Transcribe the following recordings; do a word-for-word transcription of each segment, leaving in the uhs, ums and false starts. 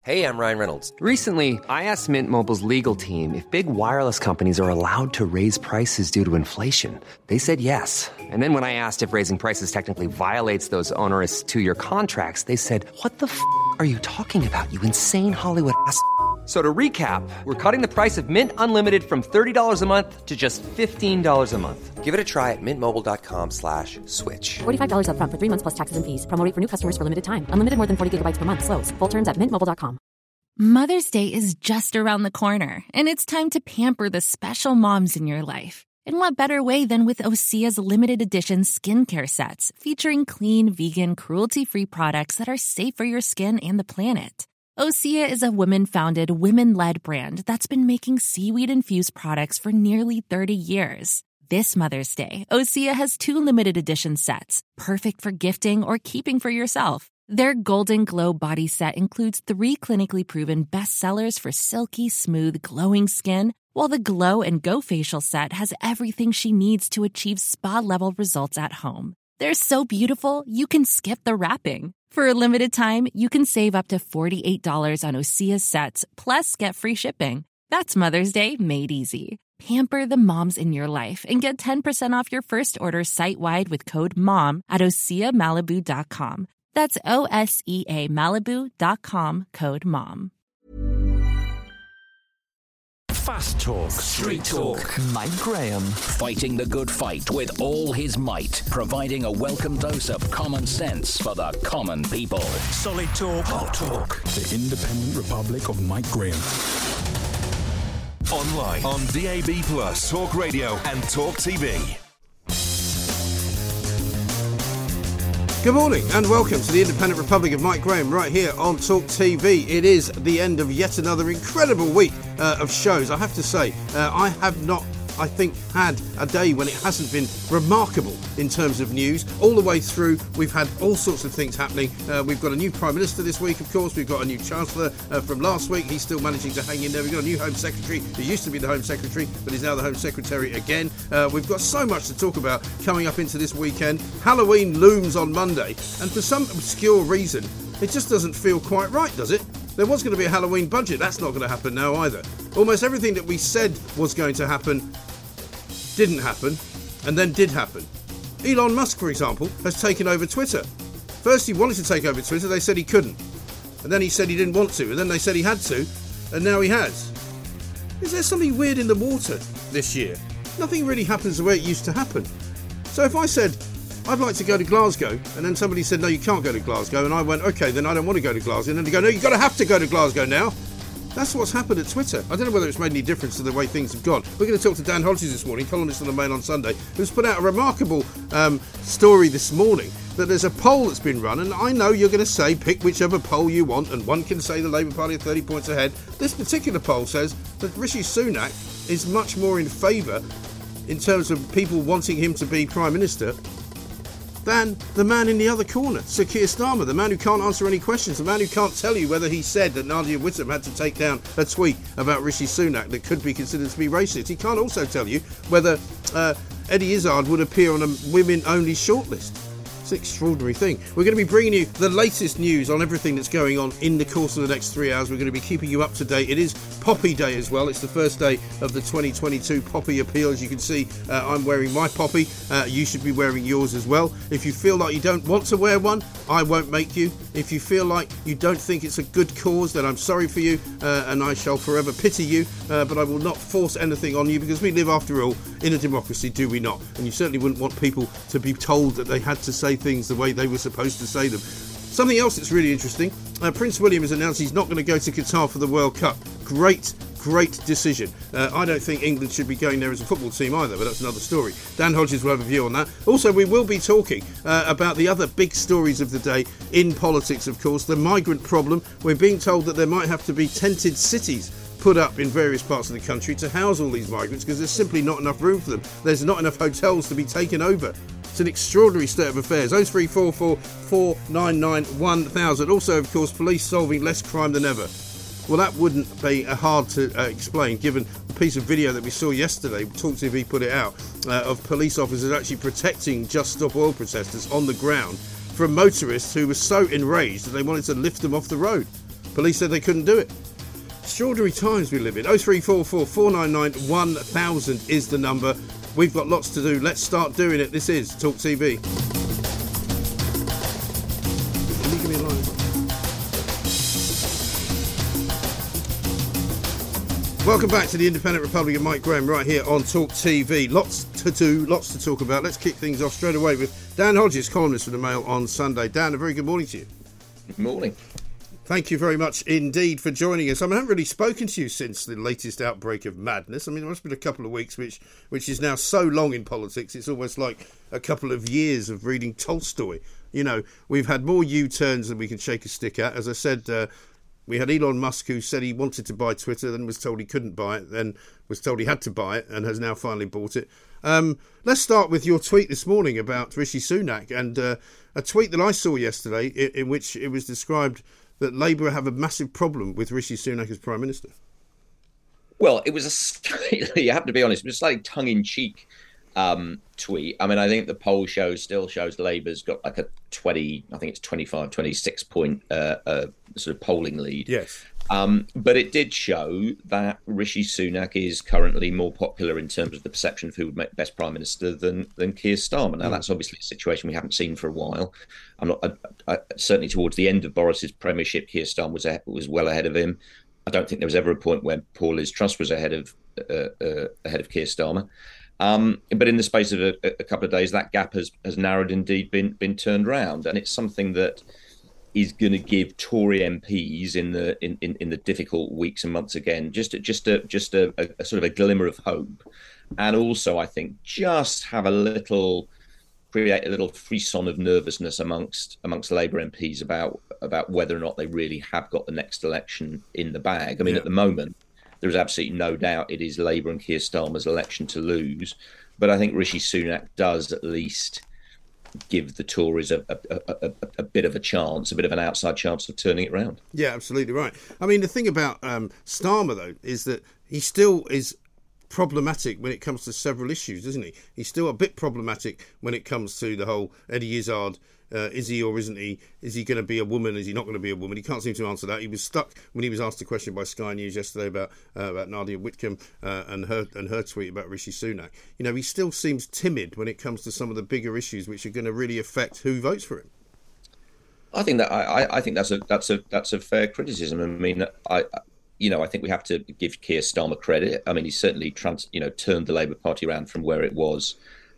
Hey, I'm Ryan Reynolds. Recently, I asked Mint Mobile's legal team if big wireless companies are allowed to raise prices due to inflation. They said yes. And then when I asked if raising prices technically violates those onerous two-year contracts, they said, what the f*** are you talking about, you insane Hollywood ass f- So to recap, we're cutting the price of Mint Unlimited from thirty dollars a month to just fifteen dollars a month. Give it a try at mintmobile.com slash switch. forty-five dollars up front for three months plus taxes and fees. Promo rate for new customers for limited time. Unlimited more than forty gigabytes per month. Slows full terms at mint mobile dot com. Mother's Day is just around the corner, and it's time to pamper the special moms in your life. And what better way than with Osea's limited edition skincare sets featuring clean, vegan, cruelty-free products that are safe for your skin and the planet. Osea is a women-founded, women-led brand that's been making seaweed-infused products for nearly thirty years. This Mother's Day, Osea has two limited edition sets, perfect for gifting or keeping for yourself. Their Golden Glow body set includes three clinically proven bestsellers for silky, smooth, glowing skin, while the Glow and Go facial set has everything she needs to achieve spa-level results at home. They're so beautiful, you can skip the wrapping. For a limited time, you can save up to forty-eight dollars on Osea's sets, plus get free shipping. That's Mother's Day made easy. Pamper the moms in your life and get ten percent off your first order site-wide with code MOM at osea malibu dot com. That's O S E A Malibu dot com, code MOM. Fast Talk. Street Talk. Mike Graham. Fighting the good fight with all his might. Providing a welcome dose of common sense for the common people. Solid Talk. Hot Talk. The Independent Republic of Mike Graham. Online on D A B Plus, Talk Radio and Talk T V. Good morning and welcome to the Independent Republic of Mike Graham right here on Talk T V. It is the end of yet another incredible week uh, of shows. I have to say, uh, I have not, I think, had a day when it hasn't been remarkable in terms of news. All the way through, we've had all sorts of things happening. Uh, we've got a new Prime Minister this week, of course. We've got a new Chancellor uh, from last week. He's still managing to hang in there. We've got a new Home Secretary who used to be the Home Secretary, but is now the Home Secretary again. Uh, we've got so much to talk about coming up into this weekend. Halloween looms on Monday, and for some obscure reason, it just doesn't feel quite right, does it? There was going to be a Halloween budget. That's not going to happen now either. Almost everything that we said was going to happen didn't happen, and then did happen. Elon Musk, for example, has taken over Twitter. First he wanted to take over Twitter, they said he couldn't. And then he said he didn't want to, and then they said he had to, and now he has. Is there something weird in the water this year? Nothing really happens the way it used to happen. So if I said, I'd like to go to Glasgow, and then somebody said, no, you can't go to Glasgow, and I went, okay, then I don't want to go to Glasgow, and then they go, no, you've got to have to go to Glasgow now. That's what's happened at Twitter. I don't know whether it's made any difference to the way things have gone. We're going to talk to Dan Hodges this morning, columnist on the Mail on Sunday, who's put out a remarkable um, story this morning that there's a poll that's been run, and I know you're going to say pick whichever poll you want, and one can say the Labour Party are thirty points ahead. This particular poll says that Rishi Sunak is much more in favour in terms of people wanting him to be Prime Minister than the man in the other corner, Sir Keir Starmer, the man who can't answer any questions, the man who can't tell you whether he said that Nadia Whittome had to take down a tweet about Rishi Sunak that could be considered to be racist. He can't also tell you whether uh, Eddie Izzard would appear on a women-only shortlist. It's an extraordinary thing. We're going to be bringing you the latest news on everything that's going on in the course of the next three hours. We're going to be keeping you up to date. It is Poppy Day as well. It's the first day of the twenty twenty-two Poppy Appeal. As you can see, uh, I'm wearing my Poppy. Uh, you should be wearing yours as well. If you feel like you don't want to wear one, I won't make you. If you feel like you don't think it's a good cause, then I'm sorry for you, uh, and I shall forever pity you, uh, but I will not force anything on you, because we live, after all, in a democracy, do we not? And you certainly wouldn't want people to be told that they had to say things the way they were supposed to say them. Something else that's really interesting, uh, Prince William has announced he's not going to go to Qatar for the World Cup. Great, great decision. Uh, I don't think England should be going there as a football team either, but that's another story. Dan Hodges will have a view on that. Also, we will be talking uh, about the other big stories of the day in politics, of course, the migrant problem. We're being told that there might have to be tented cities put up in various parts of the country to house all these migrants, because there's simply not enough room for them. There's not enough hotels to be taken over. It's an extraordinary state of affairs. oh three four four, four nine nine, one thousand. Also, of course, police solving less crime than ever. Well, that wouldn't be uh, hard to uh, explain, given the piece of video that we saw yesterday, Talk T V put it out, uh, of police officers actually protecting Just Stop Oil protesters on the ground from motorists who were so enraged that they wanted to lift them off the road. Police said they couldn't do it. Extraordinary times we live in. oh three four four, four nine nine, one thousand is the number. We've got lots to do. Let's start doing it. This is Talk T V. Can you give me a line? Welcome back to the Independent Republic of Mike Graham right here on Talk T V. Lots to do, lots to talk about. Let's kick things off straight away with Dan Hodges, columnist for the Mail on Sunday. Dan, a very good morning to you. Good morning. Thank you very much indeed for joining us. I, mean, I haven't really spoken to you since the latest outbreak of madness. I mean, it must have been a couple of weeks, which which is now so long in politics. It's almost like a couple of years of reading Tolstoy. You know, we've had more U-turns than we can shake a stick at. As I said, uh, we had Elon Musk, who said he wanted to buy Twitter, then was told he couldn't buy it, then was told he had to buy it, and has now finally bought it. Um, let's start with your tweet this morning about Rishi Sunak, and uh, a tweet that I saw yesterday in, in which it was described that Labour have a massive problem with Rishi Sunak as Prime Minister. Well, it was a slightly, you have to be honest, it was a slightly tongue-in-cheek um, tweet. I mean, I think the poll shows still shows Labour's got like a twenty, I think it's twenty-five, twenty-six point uh, uh, sort of polling lead. Yes. Um, but it did show that Rishi Sunak is currently more popular in terms of the perception of who would make best Prime Minister than than Keir Starmer. Now, mm. that's obviously a situation we haven't seen for a while. I'm not I, I, certainly towards the end of Boris's premiership, Keir Starmer was a, was well ahead of him. I don't think there was ever a point when Paul Liz Truss was ahead of uh, uh, ahead of Keir Starmer. Um, but in the space of a, a couple of days, that gap has has narrowed, indeed been been turned round, and it's something that is going to give Tory M Ps in the in, in, in the difficult weeks and months again just just a just a, a, a sort of a glimmer of hope, and also I think just have a little create a little frisson of nervousness amongst amongst Labour M Ps about about whether or not they really have got the next election in the bag. I mean, yeah. At the moment, there is absolutely no doubt it is Labour and Keir Starmer's election to lose, but I think Rishi Sunak does at least give the Tories a, a, a, a, a bit of a chance, a bit of an outside chance of turning it round. Yeah, absolutely right. I mean, the thing about um, Starmer, though, is that he still is problematic when it comes to several issues, isn't he? He's still a bit problematic when it comes to the whole Eddie Izzard. Uh, is he or isn't he? Is he going to be a woman? Is he not going to be a woman? He can't seem to answer that. He was stuck when he was asked a question by Sky News yesterday about uh, about Nadia Whitcomb uh, and her and her tweet about Rishi Sunak. You know, he still seems timid when it comes to some of the bigger issues which are going to really affect who votes for him. I think that I, I think that's a that's a that's a fair criticism. I mean, I you know I think we have to give Keir Starmer credit. I mean, he's certainly trans, you know turned the Labour Party around from where it was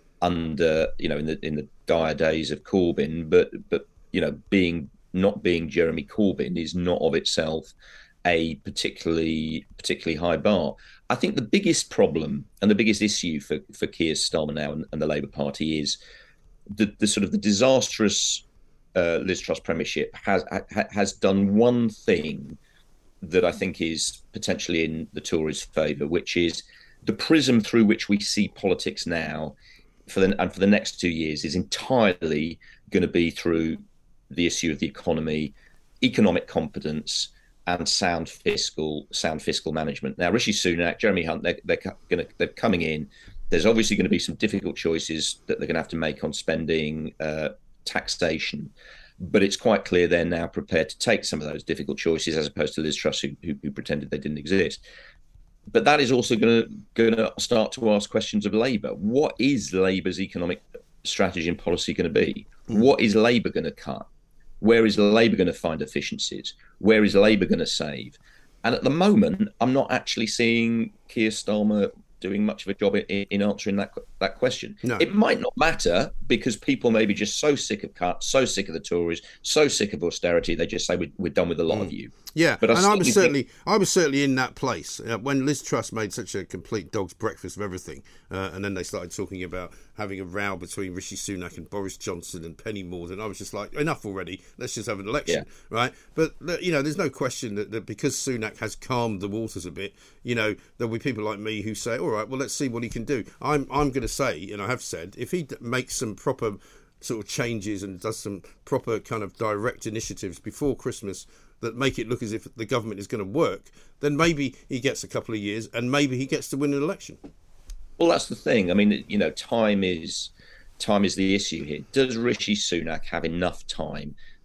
under, you know, in the in the dire days of Corbyn, but but you know, being not being Jeremy Corbyn is not of itself a particularly particularly high bar. I think the biggest problem and the biggest issue for for Keir Starmer now and, and the Labour Party is the the sort of the disastrous uh, Liz Truss premiership has ha, has done one thing that I think is potentially in the Tories' favour, which is the prism through which we see politics now for the and for the next two years is entirely going to be through the issue of the economy, economic competence, and sound fiscal sound fiscal management. Now, Rishi Sunak, Jeremy Hunt, they're, they're going to they're coming in. There's obviously going to be some difficult choices that they're going to have to make on spending, uh, taxation, but it's quite clear they're now prepared to take some of those difficult choices, as opposed to Liz Truss, who, who, who pretended they didn't exist. But that is also going to going to start to ask questions of Labour. What is Labour's economic strategy and policy going to be? Mm. What is Labour going to cut? Where is Labour going to find efficiencies? Where is Labour going to save? And at the moment, I'm not actually seeing Keir Starmer doing much of a job in, in answering that that question. No. It might not matter, because people may be just so sick of cuts, so sick of the Tories, so sick of austerity, they just say we're, we're done with a lot mm. of you. Yeah, but I and I was certainly think... I was certainly in that place uh, when Liz Truss made such a complete dog's breakfast of everything, uh, and then they started talking about having a row between Rishi Sunak and Boris Johnson and Penny Mordaunt. I was just like, enough already. Let's just have an election, yeah. right? But you know, there's no question that, that because Sunak has calmed the waters a bit, you know, there'll be people like me who say, all right, well, let's see what he can do. I'm I'm going to say, and I have said, if he makes some proper sort of changes and does some proper kind of direct initiatives before Christmas that make it look as if the government is going to work, then maybe he gets a couple of years and maybe he gets to win an election. Well, that's the thing. I mean, you know, time is time is the issue here. Does Rishi Sunak have enough time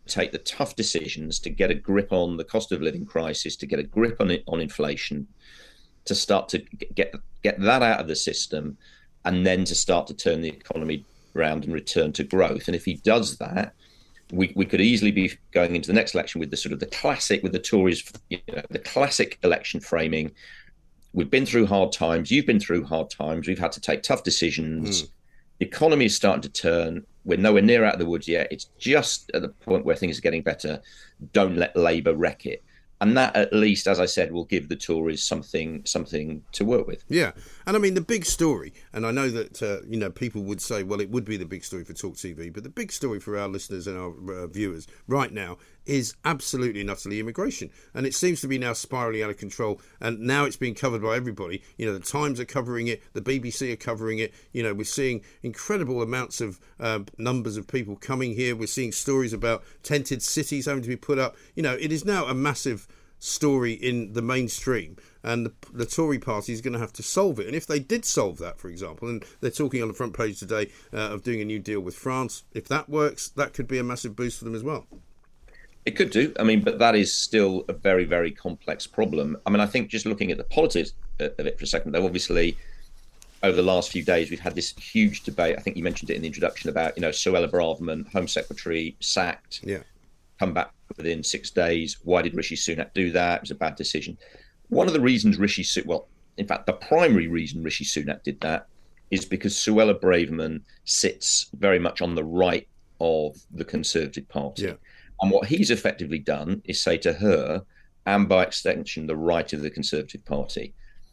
take the tough decisions to get a grip on the cost of living crisis, to get a grip on it, on inflation, to start to get get that out of the system, and then to start to turn the economy around and return to growth. And if he does that, we we could easily be going into the next election with the sort of the classic, with the Tories, you know, the classic election framing. We've been through hard times. You've been through hard times. We've had to take tough decisions. Mm. The economy is starting to turn. We're nowhere near out of the woods yet. It's just at the point where things are getting better. Don't let Labour wreck it. And that, at least, as I said, will give the Tories something something to work with. Yeah. And I mean, the big story, and I know that, uh, you know, people would say, well, it would be the big story for Talk T V, but the big story for our listeners and our uh, viewers right now is absolutely and utterly immigration. And it seems to be now spiralling out of control. And now it's being covered by everybody. You know, the Times are covering it. The B B C are covering it. You know, we're seeing incredible amounts of uh, numbers of people coming here. We're seeing stories about tented cities having to be put up. You know, it is now a massive story in the mainstream, and the, the Tory party is going to have to solve it. And if they did solve that, for example, and they're talking on the front page today uh, of doing a new deal with France, if that works, that could be a massive boost for them as well. It could do. I mean, but that is still a very, very complex problem. I mean, I think just looking at the politics of it for a second, though, obviously, over the last few days, we've had this huge debate. I think you mentioned it in the introduction about, you know, Suella Braverman, Home Secretary, sacked, yeah, come back within six days. Why did Rishi Sunak do that? It was a bad decision. One of the reasons Rishi Sunak, well, in fact, the primary reason Rishi Sunak did that is because Suella Braverman sits very much on the right of the Conservative Party. Yeah. And what he's effectively done is say to her, and by extension, the right of the Conservative Party,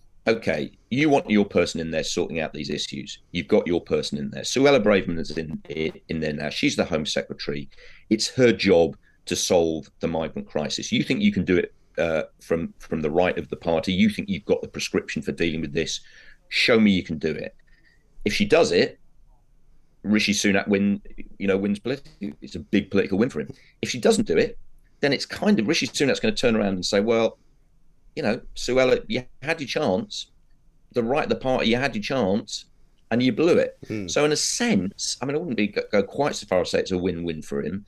OK, you want your person in there sorting out these issues. You've got your person in there. Suella Braverman is in, in there now. She's the Home Secretary. It's her job to solve the migrant crisis. You think you can do it uh, from from the right of the party? You think you've got the prescription for dealing with this? Show me you can do it. If she does it, Rishi Sunak win, you know, wins politically. It's a big political win for him. If she doesn't do it, then it's kind of Rishi Sunak's going to turn around and say, well, you know, Suella, you had your chance. The right of the party, you had your chance, and you blew it. Mm. So in a sense, I mean, I wouldn't be go quite so far as to say it's a win-win for him.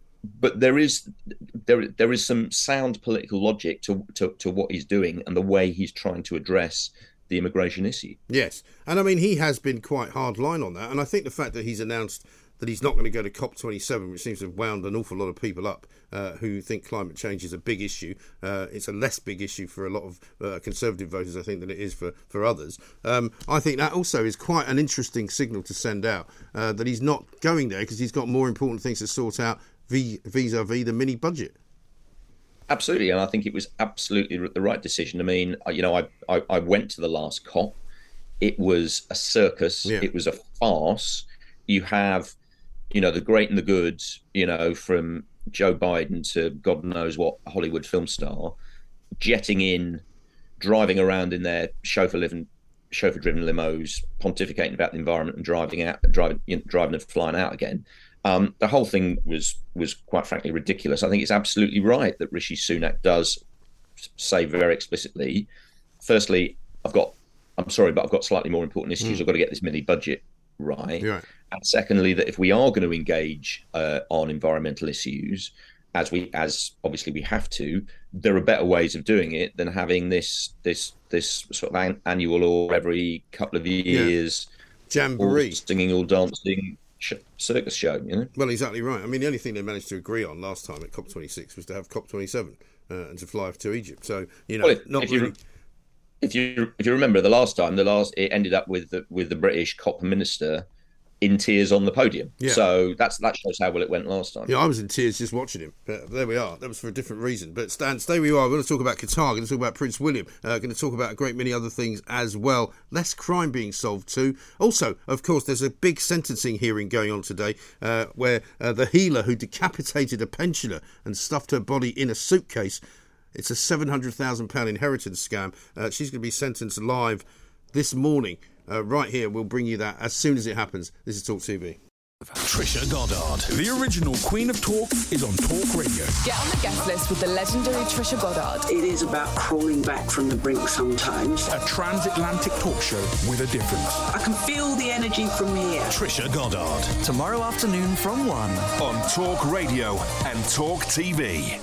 But there is there there is some sound political logic to, to, to what he's doing and the way he's trying to address the immigration issue. Yes, and I mean, he has been quite hard line on that. And I think the fact that he's announced that he's not going to go to COP twenty-seven, which seems to have wound an awful lot of people up uh, who think climate change is a big issue. Uh, it's a less big issue for a lot of uh, Conservative voters, I think, than it is for, for others. Um, I think that also is quite an interesting signal to send out, uh, that he's not going there because he's got more important things to sort out vis-a-vis the mini budget. Absolutely, and I think it was absolutely the right decision. I mean, you know, I I, I went to the last COP. It was a circus. Yeah. It was a farce. You have, you know, the great and the good, you know, from Joe Biden to God knows what Hollywood film star, jetting in, driving around in their chauffeur-driven chauffeur-driven limos, pontificating about the environment and driving out, driving, you know, driving and flying out again. Um, the whole thing was was quite frankly ridiculous. I think it's absolutely right that Rishi Sunak does say very explicitly, firstly, I've got, I'm sorry, but I've got slightly more important issues. Mm. I've got to get this mini budget right. right. And secondly, that if we are going to engage uh, on environmental issues, as we as obviously we have to, there are better ways of doing it than having this this this sort of an, annual or every couple of years yeah. jamboree, all singing, all dancing circus show, you know? Well, exactly right. I mean, the only thing they managed to agree on last time at COP twenty-six was to have COP twenty-seven uh, and to fly to Egypt. So, you know, well, if, not if really. You, if you if you remember the last time, the last it ended up with the, with the British COP minister in tears on the podium. Yeah. So that's that shows how well it went last time. Yeah, I was in tears just watching him. But there we are. That was for a different reason. But Stan, stay where you are. We're going to talk about Qatar. We're going to talk about Prince William. Uh, going to talk about a great many other things as well. Less crime being solved too. Also, of course, there's a big sentencing hearing going on today uh, where uh, the healer who decapitated a pensioner and stuffed her body in a suitcase, it's a seven hundred thousand pounds inheritance scam. Uh, she's going to be sentenced live this morning. Uh, right here, we'll bring you that as soon as it happens. This is Talk T V. Trisha Goddard. The original Queen of Talk is on Talk Radio. Get on the guest list with the legendary Trisha Goddard. It is about crawling back from the brink sometimes. A transatlantic talk show with a difference. I can feel the energy from here. Trisha Goddard. Tomorrow afternoon from one. On Talk Radio and Talk T V.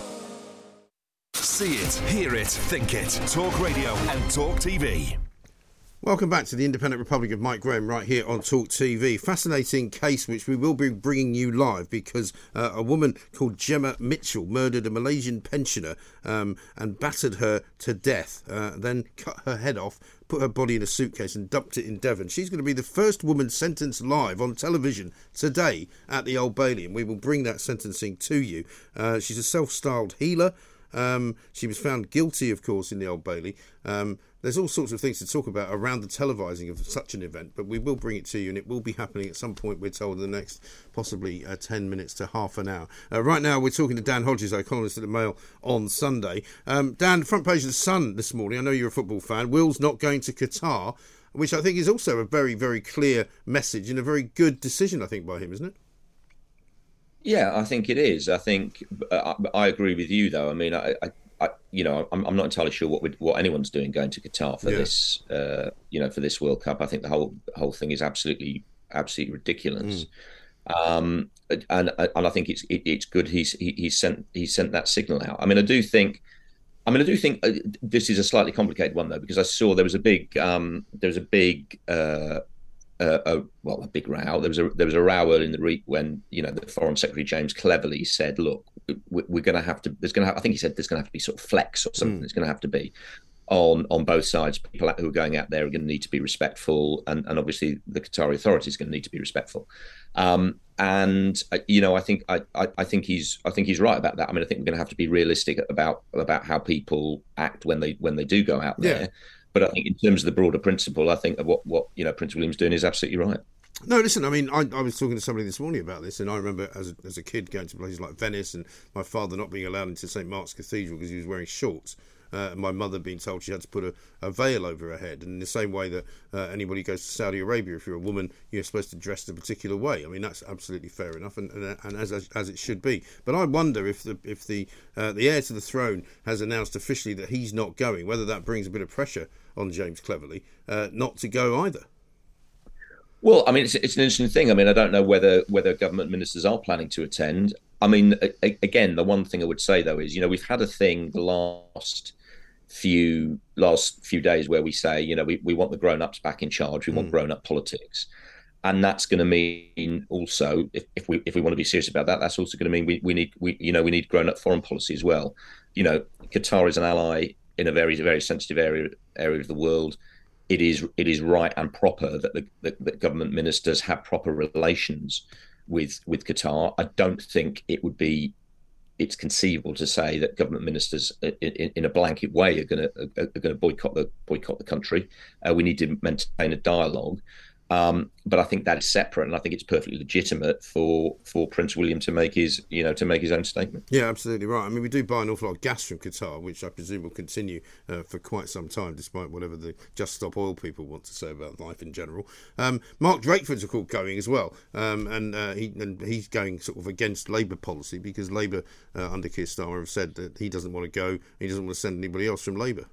See it, hear it, think it. Talk Radio and Talk T V. Welcome back to the Independent Republic of Mike Graham right here on Talk T V. Fascinating case which we will be bringing you live because uh, a woman called Gemma Mitchell murdered a Malaysian pensioner um, and battered her to death, uh, then cut her head off, put her body in a suitcase and dumped it in Devon. She's going to be the first woman sentenced live on television today at the Old Bailey, and we will bring that sentencing to you. Uh, she's a self-styled healer. Um, she was found guilty, of course, in the Old Bailey. Um, there's all sorts of things to talk about around the televising of such an event, but we will bring it to you, and it will be happening at some point, we're told, in the next possibly uh, ten minutes to half an hour. Uh, right now, we're talking to Dan Hodges, our columnist at the Mail on Sunday. Um, Dan, front page of the Sun this morning, I know you're a football fan, Will's not going to Qatar, which I think is also a very, very clear message and a very good decision, I think, by him, isn't it? Yeah, I think it is. I think uh, I agree with you, though. I mean, I, I, I you know, I'm, I'm not entirely sure what we, what anyone's doing going to Qatar for yeah. this, uh, you know, for this World Cup. I think the whole whole thing is absolutely, absolutely ridiculous. Mm. Um, and and I think it's it, it's good he's he, he's sent he's sent that signal out. I mean, I do think. I mean, I do think uh, this is a slightly complicated one, though, because I saw there was a big um, there was a big. Uh, Uh, a, well, a big row. There was a there was a row early in the week when you know the Foreign Secretary James cleverly said, "Look, we're going to have to. There's going to. I think he said there's going to have to be sort of flex or something. Mm. It's going to have to be on on both sides. People who are going out there are going to need to be respectful, and, and obviously the Qatari authorities are going to need to be respectful. Um, and uh, you know, I think I, I I think he's I think he's right about that. I mean, I think we're going to have to be realistic about about how people act when they when they do go out there. Yeah. But I think in terms of the broader principle, I think what, what you know Prince William's doing is absolutely right. No, listen, I mean, I, I was talking to somebody this morning about this, and I remember as a, as a kid going to places like Venice and my father not being allowed into Saint Mark's Cathedral because he was wearing shorts. Uh, and my mother being told she had to put a, a veil over her head. And in the same way that uh, anybody goes to Saudi Arabia, if you're a woman, you're supposed to dress a particular way. I mean, that's absolutely fair enough, and, and, and as, as as it should be. But I wonder if the if the uh, the heir to the throne has announced officially that he's not going, whether that brings a bit of pressure on James Cleverly uh, not to go either. Well, I mean, it's, it's an interesting thing. I mean, I don't know whether whether government ministers are planning to attend. I mean, a, again, the one thing I would say, though, is, you know, we've had a thing the last few last few days where we say, you know, we, we want the grown-ups back in charge. We mm. want grown-up politics. And that's going to mean also, if, if we if we want to be serious about that, that's also going to mean we, we need, we you know, we need grown-up foreign policy as well. You know, Qatar is an ally in a very, very sensitive area area of the world. It is it is right and proper that the that, that government ministers have proper relations with with Qatar. I don't think it would be it's conceivable to say that government ministers in, in, in a blanket way are going to are, are going to boycott the boycott the country. Uh, we need to maintain a dialogue. Um, but I think that is separate, and I think it's perfectly legitimate for, for Prince William to make his, you know, to make his own statement. Yeah, absolutely right. I mean, we do buy an awful lot of gas from Qatar, which I presume will continue uh, for quite some time, despite whatever the Just Stop Oil people want to say about life in general. Um, Mark Drakeford's, of course, going as well, um, and uh, he and he's going sort of against Labour policy because Labour uh, under Keir Starmer have said that he doesn't want to go, he doesn't want to send anybody else from Labour.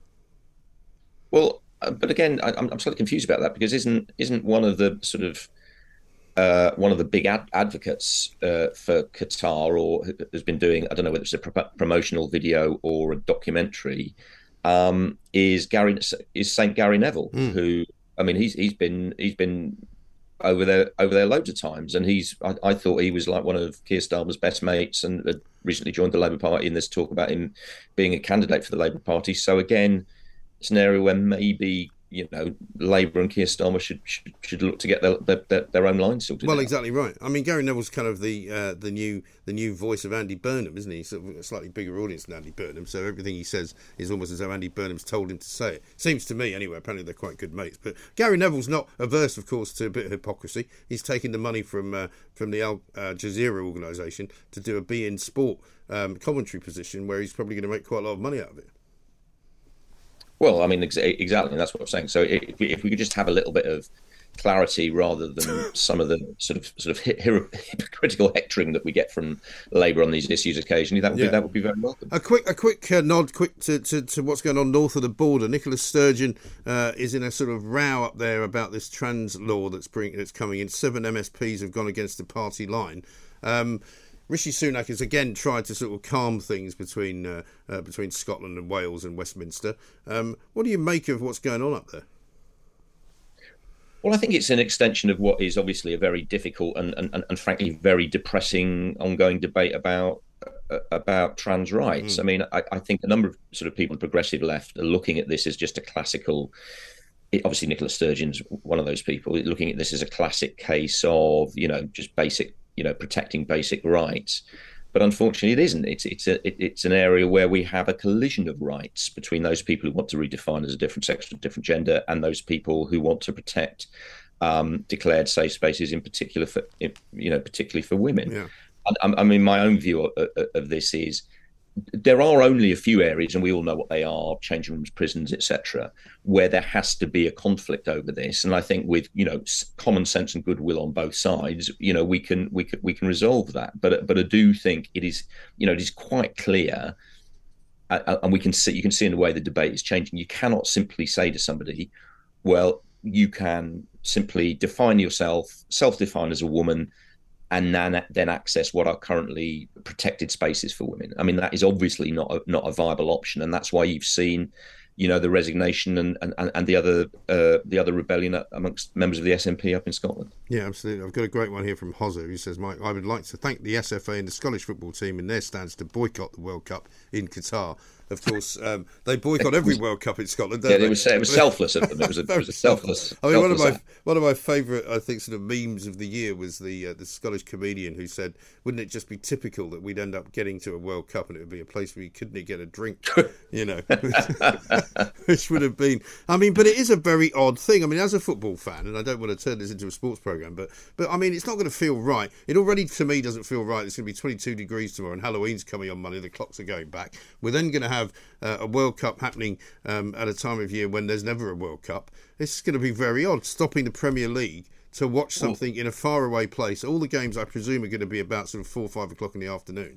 Well. But again, I'm, I'm slightly confused about that because isn't isn't one of the sort of uh, one of the big ad- advocates uh, for Qatar, or has been doing, I don't know whether it's a pro- promotional video or a documentary, um, is Gary is Saint Gary Neville, mm. who I mean he's he's been he's been over there over there loads of times, and he's I, I thought he was like one of Keir Starmer's best mates, and had recently joined the Labour Party. And there's talk about him being a candidate for the Labour Party. So again, it's an area where maybe, you know, Labour and Keir Starmer should should, should look to get their, their their own line sorted. Well, out. Exactly right. I mean, Gary Neville's kind of the uh, the new the new voice of Andy Burnham, isn't he? Sort of a slightly bigger audience than Andy Burnham, so everything he says is almost as though Andy Burnham's told him to say it. Seems to me, anyway. Apparently, they're quite good mates. But Gary Neville's not averse, of course, to a bit of hypocrisy. He's taking the money from uh, from the Al uh, Jazeera organisation to do a beIN Sport um, commentary position, where he's probably going to make quite a lot of money out of it. Well, I mean, ex- exactly, and that's what I'm saying. So if we, if we could just have a little bit of clarity rather than some of the sort of sort of hypocritical hectoring that we get from Labour on these issues occasionally, that would yeah. be that would be very welcome. A quick a quick uh, nod, quick to, to, to what's going on north of the border. Nicola Sturgeon uh, is in a sort of row up there about this trans law that's bring, that's coming in. Seven M S Ps have gone against the party line. Um, Rishi Sunak has again tried to sort of calm things between uh, uh, between Scotland and Wales and Westminster. Um, what do you make of what's going on up there? Well, I think it's an extension of what is obviously a very difficult and, and, and frankly very depressing ongoing debate about uh, about trans rights. Mm. I mean, I, I think a number of sort of people on the progressive left are looking at this as just a classical. It, obviously, Nicola Sturgeon's one of those people looking at this as a classic case of, you know, just basic, you know, protecting basic rights. But unfortunately, it isn't. It's it's a it, it's an area where we have a collision of rights between those people who want to redefine as a different sex or different gender, and those people who want to protect um, declared safe spaces, in particular for you know particularly for women. Yeah. I, I mean, my own view of, of this is there are only a few areas, and we all know what they are: changing rooms, prisons, et cetera, where there has to be a conflict over this. And I think with you know common sense and goodwill on both sides, you know we can we can we can resolve that. But but I do think it is you know it is quite clear, uh, and we can see you can see in the way the debate is changing. You cannot simply say to somebody, well, you can simply define yourself, self-define as a woman, and then, then access what are currently protected spaces for women. I mean, that is obviously not a, not a viable option, and that's why you've seen, you know, the resignation and and, and the other uh, the other rebellion amongst members of the S N P up in Scotland. Yeah, absolutely. I've got a great one here from Hozza who says, Mike, I would like to thank the S F A and the Scottish football team in their stance to boycott the World Cup in Qatar. Of course, um, they boycott every World Cup in Scotland. Don't yeah, they? It was it was selfless of them. It was a, it was a selfless. I mean, selfless one of my act. one of my favourite, I think, sort of memes of the year was the uh, the Scottish comedian who said, "Wouldn't it just be typical that we'd end up getting to a World Cup and it would be a place where you couldn't get a drink?" You know, which would have been. I mean, but it is a very odd thing. I mean, as a football fan, and I don't want to turn this into a sports programme, but but I mean, it's not going to feel right. It already to me doesn't feel right. It's going to be twenty-two degrees tomorrow, and Halloween's coming on Monday. The clocks are going back. We're then going to have uh, a World Cup happening um, at a time of year when there's never a World Cup. It's going to be very odd stopping the Premier League to watch something in a faraway place. All the games, I presume, are going to be about sort of four or five o'clock in the afternoon.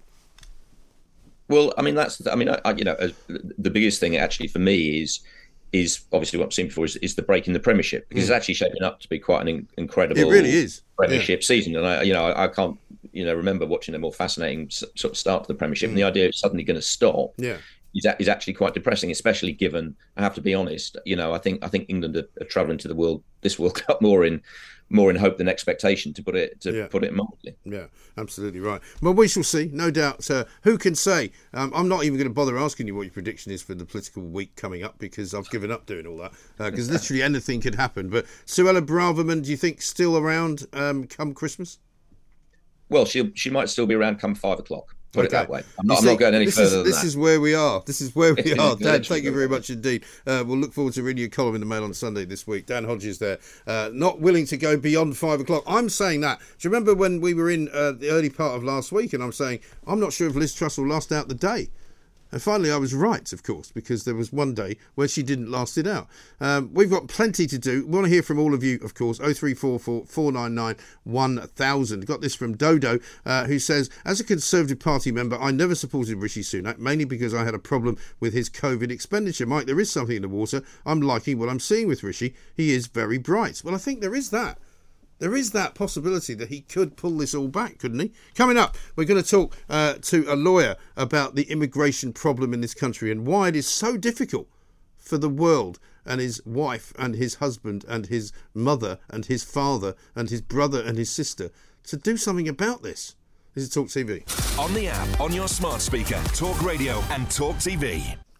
Well, I mean, that's I mean, I, you know, the biggest thing actually for me is is obviously what I've seen before is, is the break in the Premiership, because mm. it's actually shaping up to be quite an in, incredible. It really is. Premiership yeah. season, and I, you know, I, I can't, you know, remember watching a more fascinating sort of start to the Premiership, mm. and the idea it's suddenly going to stop. Yeah. Is, is actually quite depressing, especially given, I have to be honest, you know, I think I think England are, are travelling to the world this World Cup more in more in hope than expectation, to put it to yeah. put it mildly. Yeah, absolutely right. Well, we shall see, no doubt. Uh, who can say? Um, I'm not even going to bother asking you what your prediction is for the political week coming up, because I've given up doing all that, because uh, literally anything could happen. But Suella Braverman, do you think still around um, come Christmas? Well, she she might still be around come five o'clock. Put okay. it that way. I'm not, see, I'm not going any this further is, than this that. This is where we are. This is where we are. Dan, thank you very much indeed. Uh, we'll look forward to reading your column in the Mail on Sunday this week. Dan Hodges there, uh, not willing to go beyond five o'clock. I'm saying that. Do you remember when we were in uh, the early part of last week, and I'm saying, I'm not sure if Liz Truss will last out the day. And finally, I was right, of course, because there was one day where she didn't last it out. Um, we've got plenty to do. We want to hear from all of you, of course. oh three four four, four nine nine, one thousand. Got this from Dodo, uh, who says, as a Conservative Party member, I never supported Rishi Sunak, mainly because I had a problem with his COVID expenditure. Mike, there is something in the water. I'm liking what I'm seeing with Rishi. He is very bright. Well, I think there is that. There is that possibility that he could pull this all back, couldn't he? Coming up, we're going to talk uh, to a lawyer about the immigration problem in this country and why it is so difficult for the world and his wife and his husband and his mother and his father and his brother and his sister to do something about this. This is Talk T V. On the app, on your smart speaker, Talk Radio and Talk T V.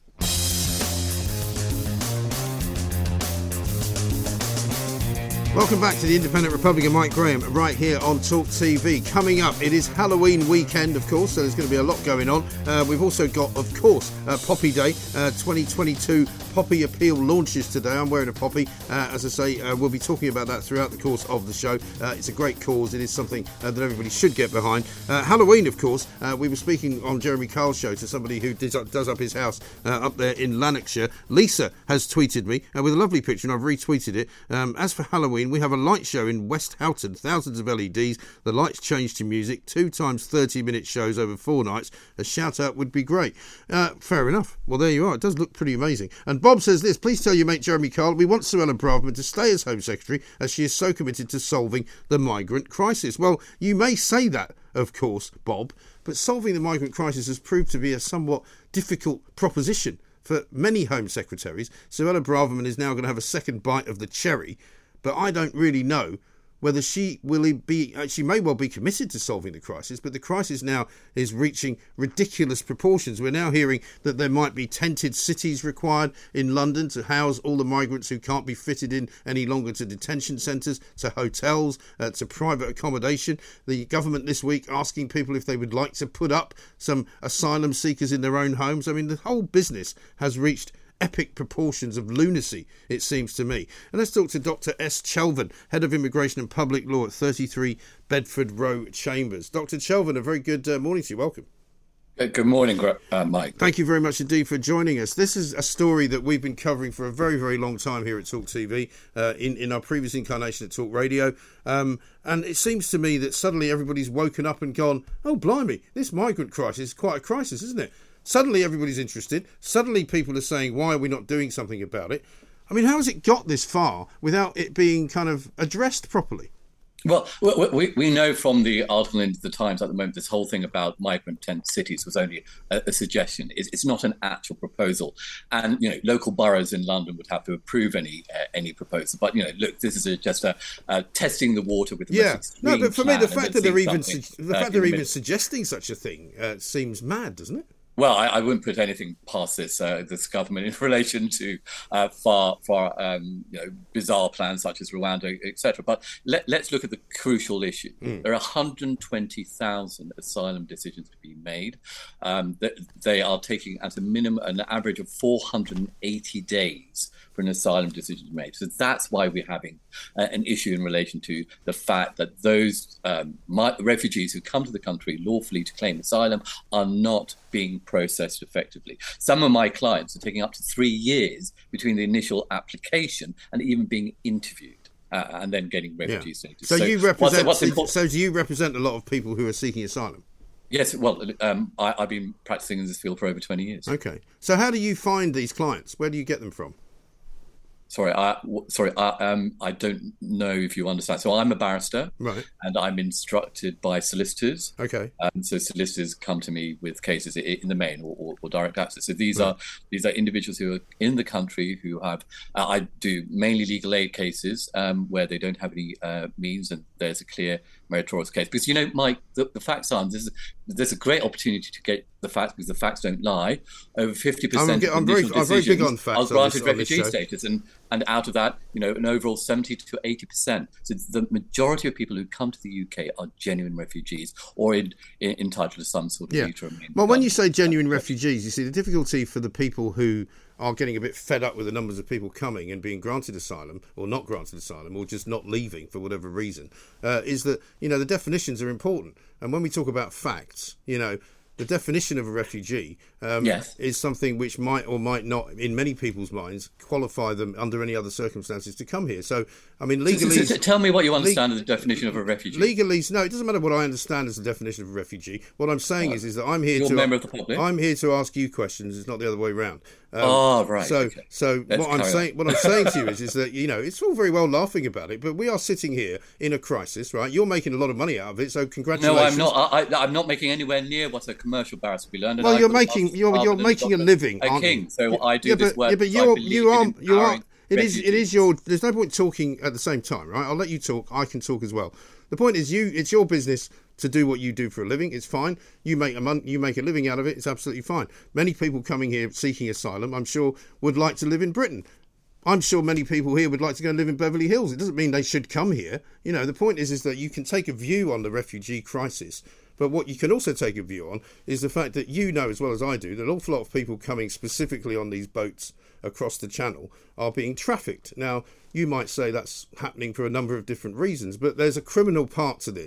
Welcome back to the Independent Republic of Mike Graham right here on Talk T V. Coming up, it is Halloween weekend, of course, so there's going to be a lot going on. Uh, we've also got, of course, uh, Poppy Day, uh, twenty twenty-two Poppy Appeal launches today. I'm wearing a poppy. Uh, as I say, uh, we'll be talking about that throughout the course of the show. Uh, it's a great cause. It is something uh, that everybody should get behind. Uh, Halloween, of course, uh, we were speaking on Jeremy Carl's show to somebody who does up, does up his house uh, up there in Lanarkshire. Lisa has tweeted me uh, with a lovely picture, and I've retweeted it. Um, as for Halloween, Halloween, we have a light show in West Houghton, thousands of L E Ds, the lights change to music, two times thirty-minute shows over four nights. A shout-out would be great. Uh, fair enough. Well, there you are. It does look pretty amazing. And Bob says this, please tell your mate Jeremy Kyle we want Suella Braverman to stay as Home Secretary as she is so committed to solving the migrant crisis. Well, you may say that, of course, Bob, but solving the migrant crisis has proved to be a somewhat difficult proposition for many Home Secretaries. Suella Braverman is now going to have a second bite of the cherry, but I don't really know whether she will be, she may well be committed to solving the crisis, but the crisis now is reaching ridiculous proportions. We're now hearing that there might be tented cities required in London to house all the migrants who can't be fitted in any longer to detention centres, to hotels, uh, to private accommodation. The government this week asking people if they would like to put up some asylum seekers in their own homes. I mean, the whole business has reached epic proportions of lunacy, it seems to me. And let's talk to Doctor S. Chelvan, Head of Immigration and Public Law at thirty-three Bedford Row Chambers. Doctor Chelvan, a very good uh, morning to you. Welcome. Good morning, uh, Mike. Thank you very much indeed for joining us. This is a story that we've been covering for a very, very long time here at Talk T V, uh, in, in our previous incarnation at Talk Radio. Um, and it seems to me that suddenly everybody's woken up and gone, oh, blimey, this migrant crisis is quite a crisis, isn't it? Suddenly everybody's interested. Suddenly people are saying, why are we not doing something about it? I mean, how has it got this far without it being kind of addressed properly? Well, we, we know from the article in the Times at the moment, this whole thing about migrant tent cities was only a, a suggestion. It's, it's not an actual proposal. And, you know, local boroughs in London would have to approve any uh, any proposal. But, you know, look, this is a, just a, uh, testing the water with the yeah. most No, but for me, the fact that they're even, su- the uh, fact they're even middle. suggesting such a thing uh, seems mad, doesn't it? Well, I, I wouldn't put anything past this uh, this government in relation to uh, far, far um, you know, bizarre plans such as Rwanda, et cetera. But let, let's look at the crucial issue. Mm. There are one hundred twenty thousand asylum decisions to be made. Um, they are taking at a minimum an average of four hundred eighty days for an asylum decision to be made. So that's why we're having uh, an issue in relation to the fact that those um, my, refugees who come to the country lawfully to claim asylum are not being processed effectively. Some of my clients are taking up to three years between the initial application and even being interviewed. Uh, and then getting refugee yeah. status. So, so you represent. What's, what's so do you represent a lot of people who are seeking asylum? Yes. Well, um, I, I've been practicing in this field for over twenty years. Okay. So how do you find these clients? Where do you get them from? Sorry, I, sorry, I, um, I don't know if you understand. So I'm a barrister, right, and I'm instructed by solicitors. Okay. And so solicitors come to me with cases in the main or, or, or direct access. So these right. are these are individuals who are in the country who have. Uh, I do mainly legal aid cases um, where they don't have any uh, means, and there's a clear meritorious case. Because you know, Mike, the, the facts are this is, there's a great opportunity to get the facts because the facts don't lie. Over fifty percent of I'm very, initial I'm very big on decisions facts are granted on this, on refugee status, and and out of that, you know, an overall seventy to eighty percent. So the majority of people who come to the U K are genuine refugees or in, in, entitled to some sort of yeah. visa to remain. Well, when you say genuine refugees, you see the difficulty for the people who are getting a bit fed up with the numbers of people coming and being granted asylum or not granted asylum or just not leaving for whatever reason uh, is that, you know, the definitions are important. And when we talk about facts, you know, the definition of a refugee um, yes. is something which might or might not, in many people's minds, qualify them under any other circumstances to come here. So, I mean, legalese... So, so, so tell me what you understand leg- of the definition of a refugee. Legalese, no, it doesn't matter what I understand as the definition of a refugee. What I'm saying right. is, is that I'm here You're to... a member of the public. I'm here to ask you questions. It's not the other way around. Um, oh, right. So, okay. so Let's what I'm saying, on. what I'm saying to you is, is that, you know, it's all very well laughing about it, but we are sitting here in a crisis, right? You're making a lot of money out of it, so congratulations. No, I'm not. I, I, I'm not making anywhere near what a commercial barrister would be learned. Well, you're making you're you're making a living, a aren't king. you? So I do yeah, this but, work. Yeah, but you're you are you are. It is refugees. it is your. There's no point talking at the same time, right? I'll let you talk. I can talk as well. The point is, you. It's your business to do what you do for a living. It's fine. You make a mon- you make a living out of it. It's absolutely fine. Many people coming here seeking asylum, I'm sure, would like to live in Britain. I'm sure many people here would like to go and live in Beverly Hills. It doesn't mean they should come here. You know, the point is, is that you can take a view on the refugee crisis. But what you can also take a view on is the fact that you know as well as I do that an awful lot of people coming specifically on these boats across the channel are being trafficked. Now, you might say that's happening for a number of different reasons, but there's a criminal part to this.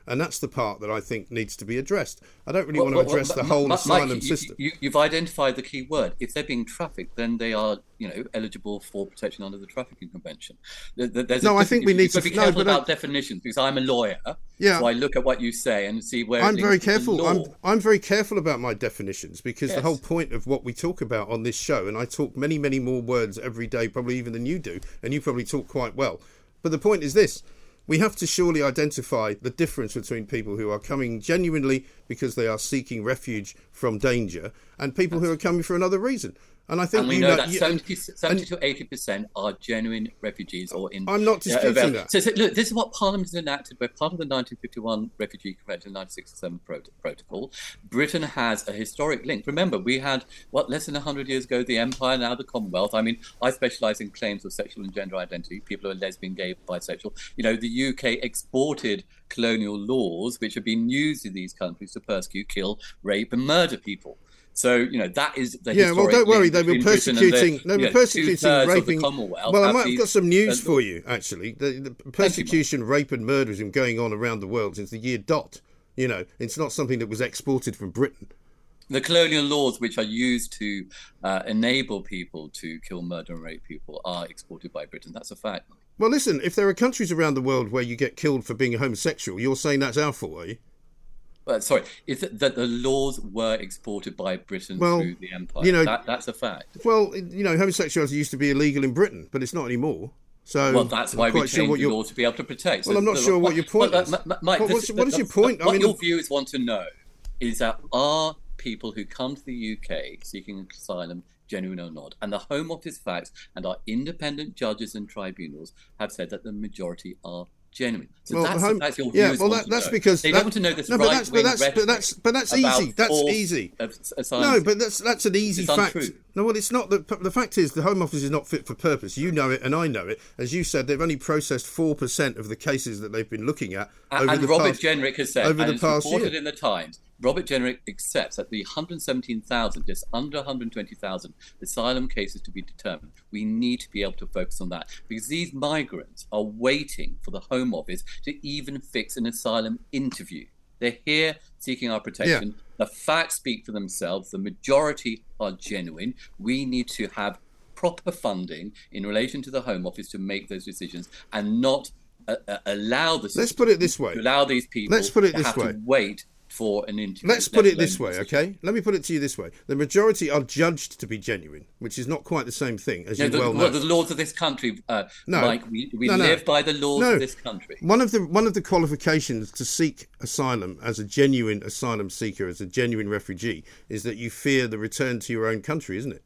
And that's the part that I think needs to be addressed. I don't really well, want to well, address well, the whole Mike, asylum you, system. You, you've identified the key word. If they're being trafficked, then they are, you know, eligible for protection under the Trafficking Convention. There's no, a, I think we need to be careful no, about I, definitions, because I'm a lawyer. Yeah. So I look at what you say and see where. I'm it very careful. I'm law. I'm very careful about my definitions, because yes. the whole point of what we talk about on this show, and I talk many, many more words every day, probably even than you do, and you probably talk quite well. But the point is this. We have to surely identify the difference between people who are coming genuinely because they are seeking refuge from danger and people who are coming for another reason. And I think and we you know, know that you, seventy, and, seventy to eighty percent are genuine refugees or in. I'm not disputing uh, that. So, so look, this is what Parliament has enacted. We're part of the nineteen fifty-one Refugee Convention, nineteen sixty-seven Prot- Protocol. Britain has a historic link. Remember, we had, what, less than one hundred years ago, the Empire, now the Commonwealth. I mean, I specialise in claims of sexual and gender identity. People who are lesbian, gay, bisexual. You know, the U K exported colonial laws which have been used in these countries to persecute, kill, rape and murder people. So, you know, that is the yeah, well, don't worry. They were persecuting, the, they were know, persecuting, raping. Well, I might have these, got some news uh, for you, actually. The, the persecution, rape and murder has been going on around the world since the year dot. You know, it's not something that was exported from Britain. The colonial laws which are used to uh, enable people to kill, murder and rape people are exported by Britain. That's a fact. Well, listen, if there are countries around the world where you get killed for being a homosexual, you're saying that's our fault, are you? Uh, sorry, is it that the laws were exported by Britain well, through the Empire? You know, that, that's a fact. Well, you know, homosexuality used to be illegal in Britain, but it's not anymore. So well, that's why we changed sure the law to be able to protect. Well, so, I'm not so, sure what what, your point well, is. Uh, Mike, what, this, what is the, your point? What I mean, your viewers want to know is that are people who come to the U K seeking asylum genuine or not? And the Home Office facts and our independent judges and tribunals have said that the majority are genuine. So well, that's, home, that's your yeah, viewers well, want that, that's know. because they that, don't want to know this no, but that's, but right-wing that's, but that's, but that's easy. That's easy. No, but that's that's an easy it's fact. Untrue. No, well, it's not. The, the fact is, the Home Office is not fit for purpose. You know it, and I know it. As you said, they've only processed four percent of the cases that they've been looking at. And, over and the Robert past, Jenrick has said, over and the it's past reported year. in the Times, Robert Jenrick accepts that the one hundred seventeen thousand, just under one hundred twenty thousand asylum cases to be determined. We need to be able to focus on that because these migrants are waiting for the Home Office to even fix an asylum interview. They're here seeking our protection. Yeah. The facts speak for themselves. The majority are genuine. We need to have proper funding in relation to the Home Office to make those decisions and not uh, uh, allow the Let's put it this way. To allow these people Let's put it to this have way. to wait for an interview. Let's put it this way, okay? Let me put it to you this way. The majority are judged to be genuine, which is not quite the same thing, as no, you the, well know. Well, the laws of this country, uh, no. Mike, we, we no, no. live by the laws no. of this country. One of the one of the qualifications to seek asylum as a genuine asylum seeker, as a genuine refugee, is that you fear the return to your own country, isn't it?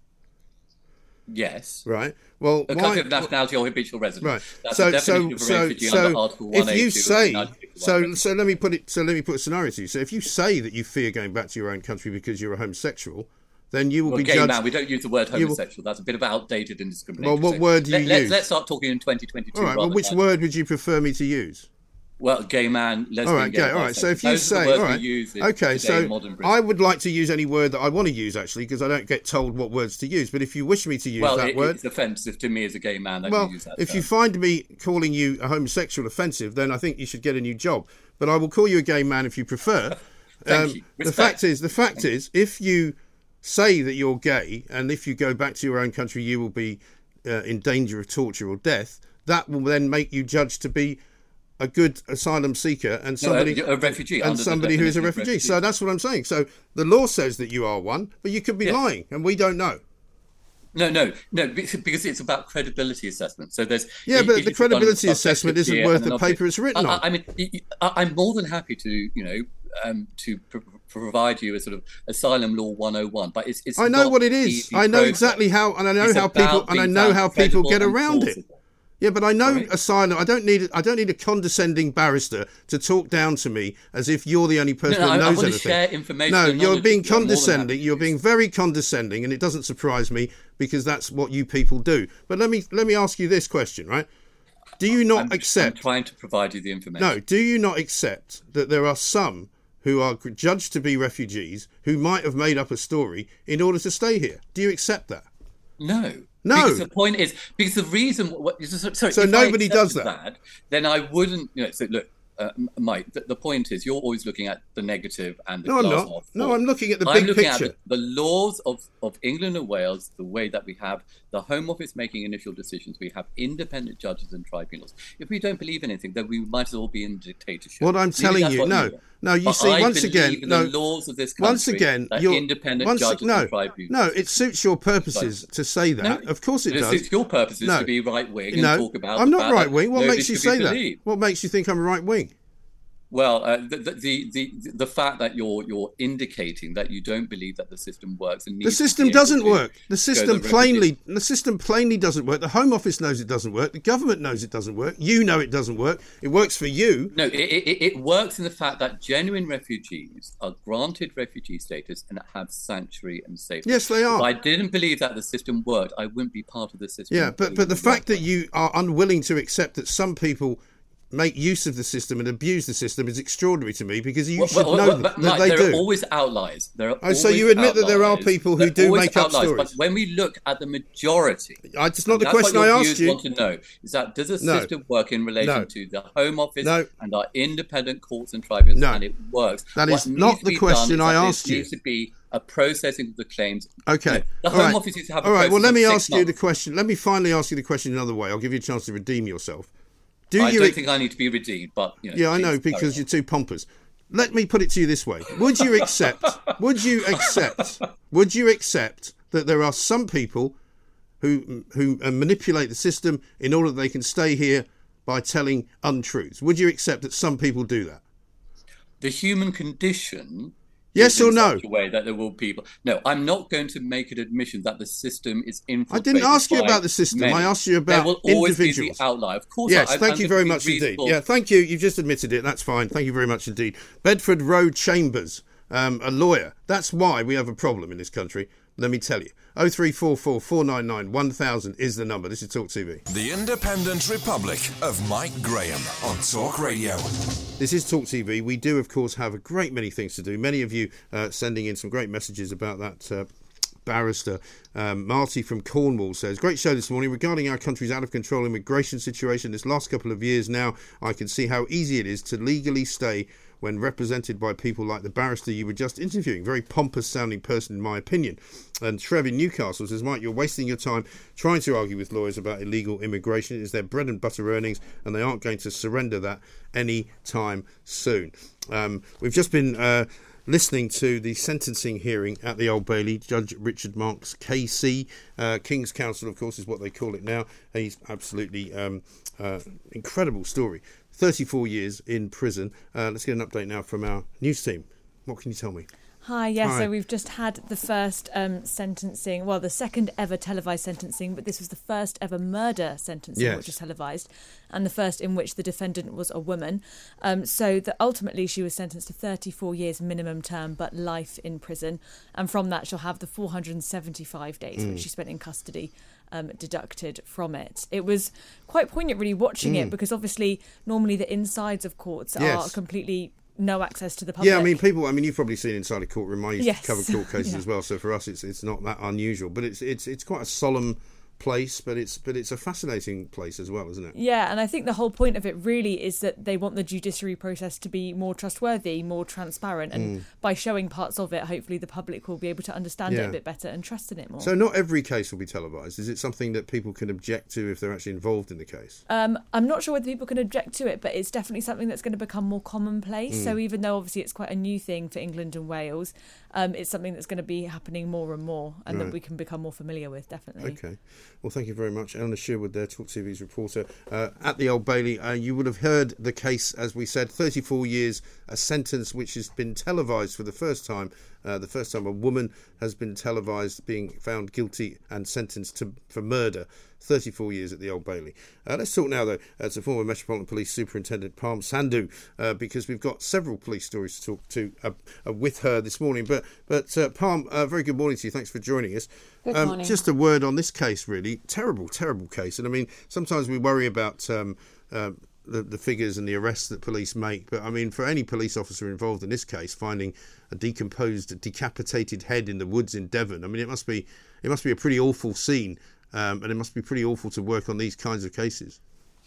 Yes. Right. Well, a why, country of nationality or habitual residence. Right. That's so, the so, definition of a so, refugee so, under Article if you say, so, of so let me put it, so let me put a scenario to you. So, if you say that you fear going back to your own country because you're a homosexual, then you will well, be gay judged. Man, we don't use the word homosexual. Will, That's a bit of outdated and discriminatory. Well, what word do you Let, use? Let's, let's start talking in twenty twenty-two. All right. Well, which than word would you prefer me to use? Well, gay man, lesbian, all right, gay, gay, all right. So if you Those say, are the words all right, we use in okay, so modern I would like to use any word that I want to use actually, because I don't get told what words to use. But if you wish me to use well, that it, word, it's offensive to me as a gay man. That well, you use that if term. you find me calling you a homosexual offensive, then I think you should get a new job. But I will call you a gay man if you prefer. Thank um, you. The fact is, the fact is, if you say that you're gay, and if you go back to your own country, you will be uh, in danger of torture or death. That will then make you judged to be a good asylum seeker and somebody no, a, a refugee and somebody who is a refugee. refugee. So that's what I'm saying. So the law says that you are one, but you could be yeah. lying, and we don't know. No, no, no, because it's about credibility assessment. So there's yeah, but the credibility assessment isn't worth the paper it's written I, on. I mean, I'm more than happy to, you know, um, to pr- provide you a sort of asylum law one oh one, but it's. it's I know what it is. I know process. exactly how, and I know it's how people, and I know how people get around it. Yeah, but I know right. asylum. I don't need. I don't need a condescending barrister to talk down to me as if you're the only person no, no, that knows I, I want anything. To share information no, you're being you're condescending. You're being very condescending, and it doesn't surprise me because that's what you people do. But let me let me ask you this question, right? Do you not I'm, accept? I'm trying to provide you the information. No, do you not accept that there are some who are judged to be refugees who might have made up a story in order to stay here? Do you accept that? No. No. Because the point is, because the reason... What, sorry, so if nobody I does that. that. Then I wouldn't... You know, so look, uh, Mike, the, the point is you're always looking at the negative and the no, glass I'm half not. full. No, I'm looking at the I'm big looking picture. at the, the laws of, of England and Wales, the way that we have the Home Office making initial decisions. We have independent judges and tribunals. If we don't believe anything, then we might as well be in dictatorship. What I'm Maybe telling that's you, what no, you want. no. You But see, I once believe again, in no. the laws of this country, Once again, that you're independent once, judges no, and tribunals. no. It suits your purposes to say that. No, of course, it, it does. suits your purposes no. to be right wing and no, talk about. I'm the not fact right that wing. What nobody makes you should be say that? believed. What makes you think I'm right wing? Well, uh, the, the, the the the fact that you're you're indicating that you don't believe that the system works and The system doesn't work. The system plainly, the system plainly doesn't work. The Home Office knows it doesn't work. The government knows it doesn't work. You know it doesn't work. It works for you. No, it, it, it works in the fact that genuine refugees are granted refugee status and have sanctuary and safety. Yes, they are. If I didn't believe that the system worked, I wouldn't be part of the system. Yeah, but but the fact that you are unwilling to accept that some people make use of the system and abuse the system is extraordinary to me, because you well, should well, know well, that, but, Mike, they there do. are always outliers. There are Oh, so always you admit outliers. that there are people who There are do always make up outliers, stories. But when we look at the majority, I, it's not the that's question what your I asked viewers you. want to know is that does the No. system work in relation No. to the Home Office No. and our independent courts and tribunals, No. and it works. That What is needs not to the be question done is I that asked there you. needs to be a processing of the claims. Okay. You know, the All Home right. Office needs to have a All right. Well, process let of me six ask you the months. question. Let me finally ask you the question another way. I'll give you a chance to redeem yourself. Do I you? don't think I need to be redeemed, but you know, Yeah, I know, please, because carry you're too pompous. Let me put it to you this way: Would you accept? would you accept? Would you accept that there are some people who who uh, manipulate the system in order that they can stay here by telling untruths? Would you accept that some people do that? the human condition. Yes is or in no? Such a way that there will be people. No, I'm not going to make an admission that the system is I infiltrated. didn't ask you by about the system. many. I asked you There about will always individuals. be the outlier. Of course. Yes, I, thank I'm you going very to be much reasonable. indeed. Yeah, thank you. You've just admitted it. That's fine. Thank you very much indeed. Bedford Road Chambers, um, a lawyer. That's why we have a problem in this country. Let me tell you. oh three four four, four nine nine, one thousand is the number. This is Talk T V. The Independent Republic of Mike Graham on Talk Radio. This is Talk T V. We do, of course, have a great many things to do. Many of you uh, sending in some great messages about that uh, barrister. Um, Marty from Cornwall says, great show this morning. Regarding our country's out of control immigration situation this last couple of years now, I can see how easy it is to legally stay when represented by people like the barrister you were just interviewing. Very pompous sounding person, in my opinion. And Trev in Newcastle says, Mike, you're wasting your time trying to argue with lawyers about illegal immigration. It is their bread and butter earnings, and they aren't going to surrender that any time soon. Um, we've just been uh, listening to the sentencing hearing at the Old Bailey. Judge Richard Marks, K C, uh, King's Counsel, of course, is what they call it now. He's absolutely um, uh, incredible story. thirty-four years in prison. Uh, let's get an update now from our news team. What can you tell me? Hi, yeah, Hi. so we've just had the first um, sentencing, well, the second ever televised sentencing, but this was the first ever murder sentencing Yes. which was televised, and the first in which the defendant was a woman. Um, so that ultimately she was sentenced to thirty-four years minimum term, but life in prison. And from that, she'll have the four hundred seventy-five days Mm. which she spent in custody Um, deducted from it. It was quite poignant really watching Mm. it, because obviously normally the insides of courts Yes. are completely no access to the public. Yeah, I mean, people. I mean, you've probably seen inside a courtroom. I used Yes. to cover court cases Yeah. as well, so for us, it's it's not that unusual. But it's it's it's quite a solemn place, but it's but it's a fascinating place as well, isn't it? Yeah, and I think the whole point of it really is that they want the judiciary process to be more trustworthy, more transparent, and Mm. by showing parts of it, hopefully the public will be able to understand it Yeah. a bit better and trust in it more. So not every case will be televised. Is it something that people can object to if they're actually involved in the case? Um, I'm not sure whether people can object to it, but it's definitely something that's going to become more commonplace. Mm. So even though obviously it's quite a new thing for England and Wales, um, it's something that's going to be happening more and more, and Right. that we can become more familiar with, definitely. Okay. Well, thank you very much. Eleanor Sherwood there, Talk T V's reporter. Uh, at the Old Bailey, uh, you would have heard the case, as we said, thirty-four years, a sentence which has been televised for the first time. Uh, the first time a woman has been televised being found guilty and sentenced to for murder. thirty-four years at the Old Bailey. Uh, let's talk now, though, uh, to former Metropolitan Police Superintendent Parm Sandhu, uh, because we've got several police stories to talk to uh, uh, with her this morning. But, but uh, Parm, uh, very good morning to you. Thanks for joining us. Good Um, morning. Just a word on this case, really. Terrible, terrible case. And I mean, sometimes we worry about um, uh, the, the figures and the arrests that police make. But I mean, for any police officer involved in this case, finding a decomposed, decapitated head in the woods in Devon, I mean, it must be it must be a pretty awful scene. Um, and it must be pretty awful to work on these kinds of cases.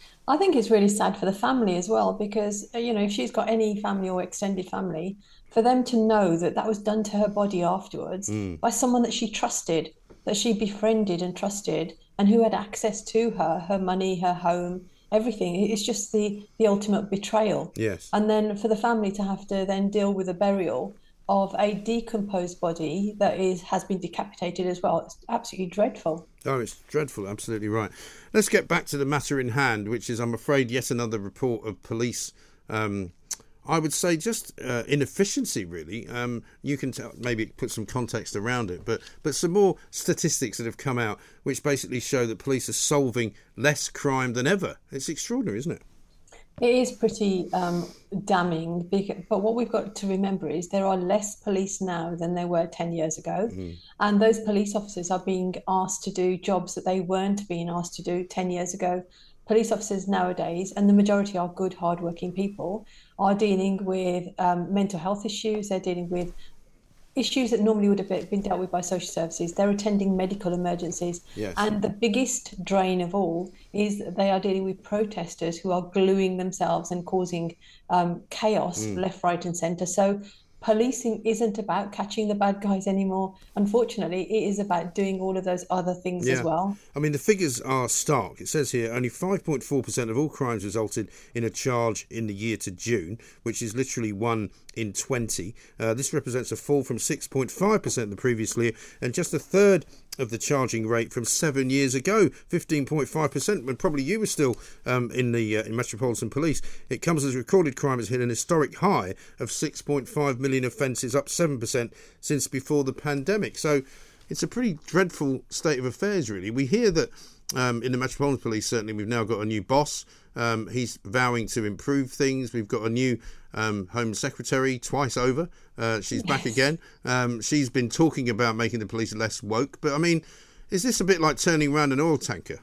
I think it's really sad for the family as well, because, you know, if she's got any family or extended family, for them to know that that was done to her body afterwards Mm. by someone that she trusted, that she befriended and trusted, and who had access to her, her money, her home, everything. It's just the, the ultimate betrayal. Yes. And then for the family to have to then deal with the burial of a decomposed body that is has been decapitated as well. It's absolutely dreadful. Oh, it's dreadful. Absolutely right. Let's get back to the matter in hand, which is, I'm afraid, yet another report of police, um, I would say, just uh, inefficiency, really. Um, you can tell, maybe put some context around it, but, but some more statistics that have come out, which basically show that police are solving less crime than ever. It's extraordinary, isn't it? It is pretty um, damning, because, but what we've got to remember is there are less police now than there were ten years ago. Mm. And those police officers are being asked to do jobs that they weren't being asked to do ten years ago. Police officers nowadays, and the majority are good, hardworking people, are dealing with um, mental health issues. They're dealing with issues that normally would have been dealt with by social services. They're attending medical emergencies. Yes. And the biggest drain of all is that they are dealing with protesters who are gluing themselves and causing um, chaos Mm. left, right and centre. So policing isn't about catching the bad guys anymore. Unfortunately, it is about doing all of those other things Yeah. as well. I mean, the figures are stark. It says here only five point four percent of all crimes resulted in a charge in the year to June, which is literally one in twenty. Uh, this represents a fall from six point five percent the previous year, and just a third of the charging rate from seven years ago, fifteen point five percent, when probably you were still um, in the uh, in Metropolitan Police. It comes as recorded crime has hit an historic high of six point five million offences, up seven percent since before the pandemic. So it's a pretty dreadful state of affairs, really. We hear that um, in the Metropolitan Police, certainly, we've now got a new boss. Um, he's vowing to improve things. We've got a new um, Home Secretary twice over. Uh, she's Yes. back again. Um, she's been talking about making the police less woke. But, I mean, is this a bit like turning around an oil tanker?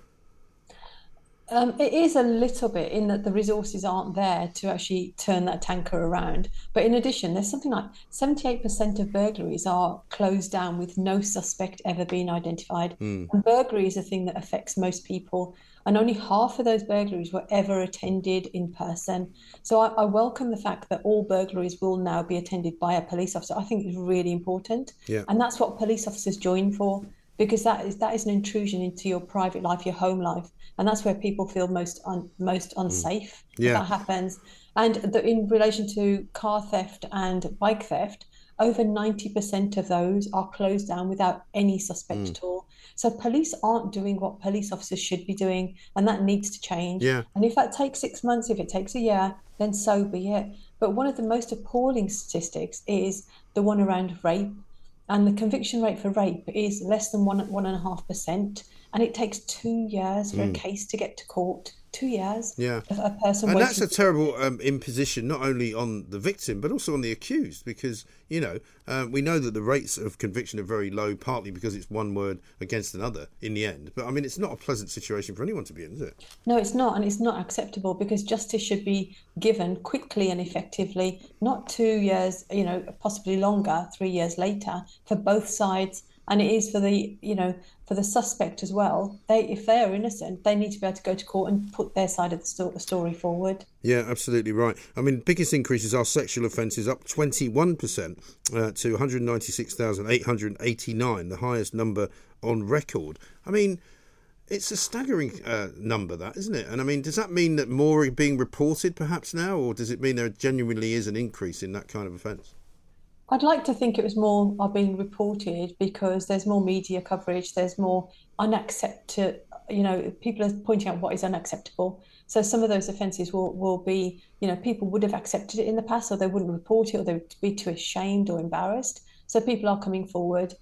Um, it is a little bit, in that the resources aren't there to actually turn that tanker around. But in addition, there's something like seventy-eight percent of burglaries are closed down with no suspect ever being identified. Mm. And burglary is a thing that affects most people. And only half of those burglaries were ever attended in person. So I, I welcome the fact that all burglaries will now be attended by a police officer. I think it's really important. Yeah. And that's what police officers join for, because that is that is an intrusion into your private life, your home life. And that's where people feel most un, most unsafe Yeah. if that happens. And the, in relation to car theft and bike theft, over ninety percent of those are closed down without any suspect Mm. at all. So police aren't doing what police officers should be doing, and that needs to change. Yeah. And if that takes six months, if it takes a year, then so be it. But one of the most appalling statistics is the one around rape. And the conviction rate for rape is less than one, one and a half percent. And it takes two years for Mm. a case to get to court. Two years. Yeah. Of a person And waiting. that's a terrible um, imposition, not only on the victim, but also on the accused, because, you know, uh, we know that the rates of conviction are very low, partly because it's one word against another in the end. But, I mean, it's not a pleasant situation for anyone to be in, is it? No, it's not. And it's not acceptable, because justice should be given quickly and effectively, not two years, you know, possibly longer, three years later, for both sides. And it is for the, you know, for the suspect as well. They, if they are innocent, they need to be able to go to court and put their side of the sto- story forward. Yeah, absolutely right. I mean, biggest increases are sexual offences, up twenty-one percent uh, to one hundred ninety-six thousand eight hundred eighty-nine, the highest number on record. I mean, it's a staggering uh, number, that, isn't it? And I mean, does that mean that more are being reported perhaps now, or does it mean there genuinely is an increase in that kind of offence? I'd like to think it was more are being reported, because there's more media coverage, there's more unaccepted, you know, people are pointing out what is unacceptable. So some of those offences will, will be, you know, people would have accepted it in the past, or they wouldn't report it, or they would be too ashamed or embarrassed. So people are coming forward.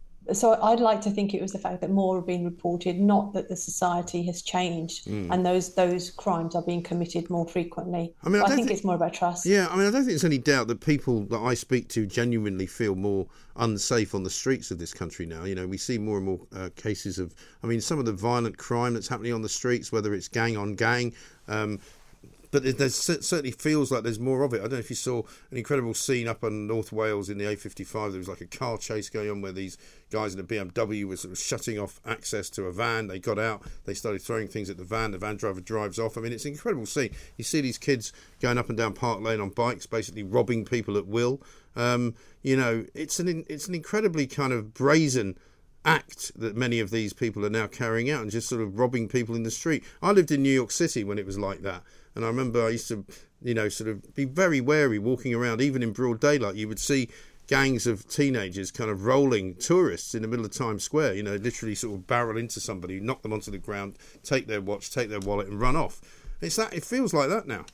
So I'd like to think it was the fact that more are being reported, not that the society has changed Mm. and those those crimes are being committed more frequently. I mean, I I, don't think thi- it's more about trust. Yeah, I mean, I don't think there's any doubt that people that I speak to genuinely feel more unsafe on the streets of this country now. You know, we see more and more uh, cases of, I mean, some of the violent crime that's happening on the streets, whether it's gang on gang. Um, but there there's, certainly feels like there's more of it. I don't know if you saw an incredible scene up in North Wales in the A fifty-five. There was like a car chase going on where these guys in a B M W were sort of shutting off access to a van. They got out, they started throwing things at the van. The van driver drives off. I mean, it's an incredible scene. You see these kids going up and down Park Lane on bikes, basically robbing people at will. Um, you know, it's an it's an incredibly kind of brazen act that many of these people are now carrying out and just sort of robbing people in the street. I lived in New York City when it was like that, and I remember I used to, you know, sort of be very wary walking around, even in broad daylight. You would see gangs of teenagers kind of rolling tourists in the middle of Times Square, you know, literally sort of barrel into somebody, knock them onto the ground, take their watch, take their wallet and run off. It's that, it feels like that now.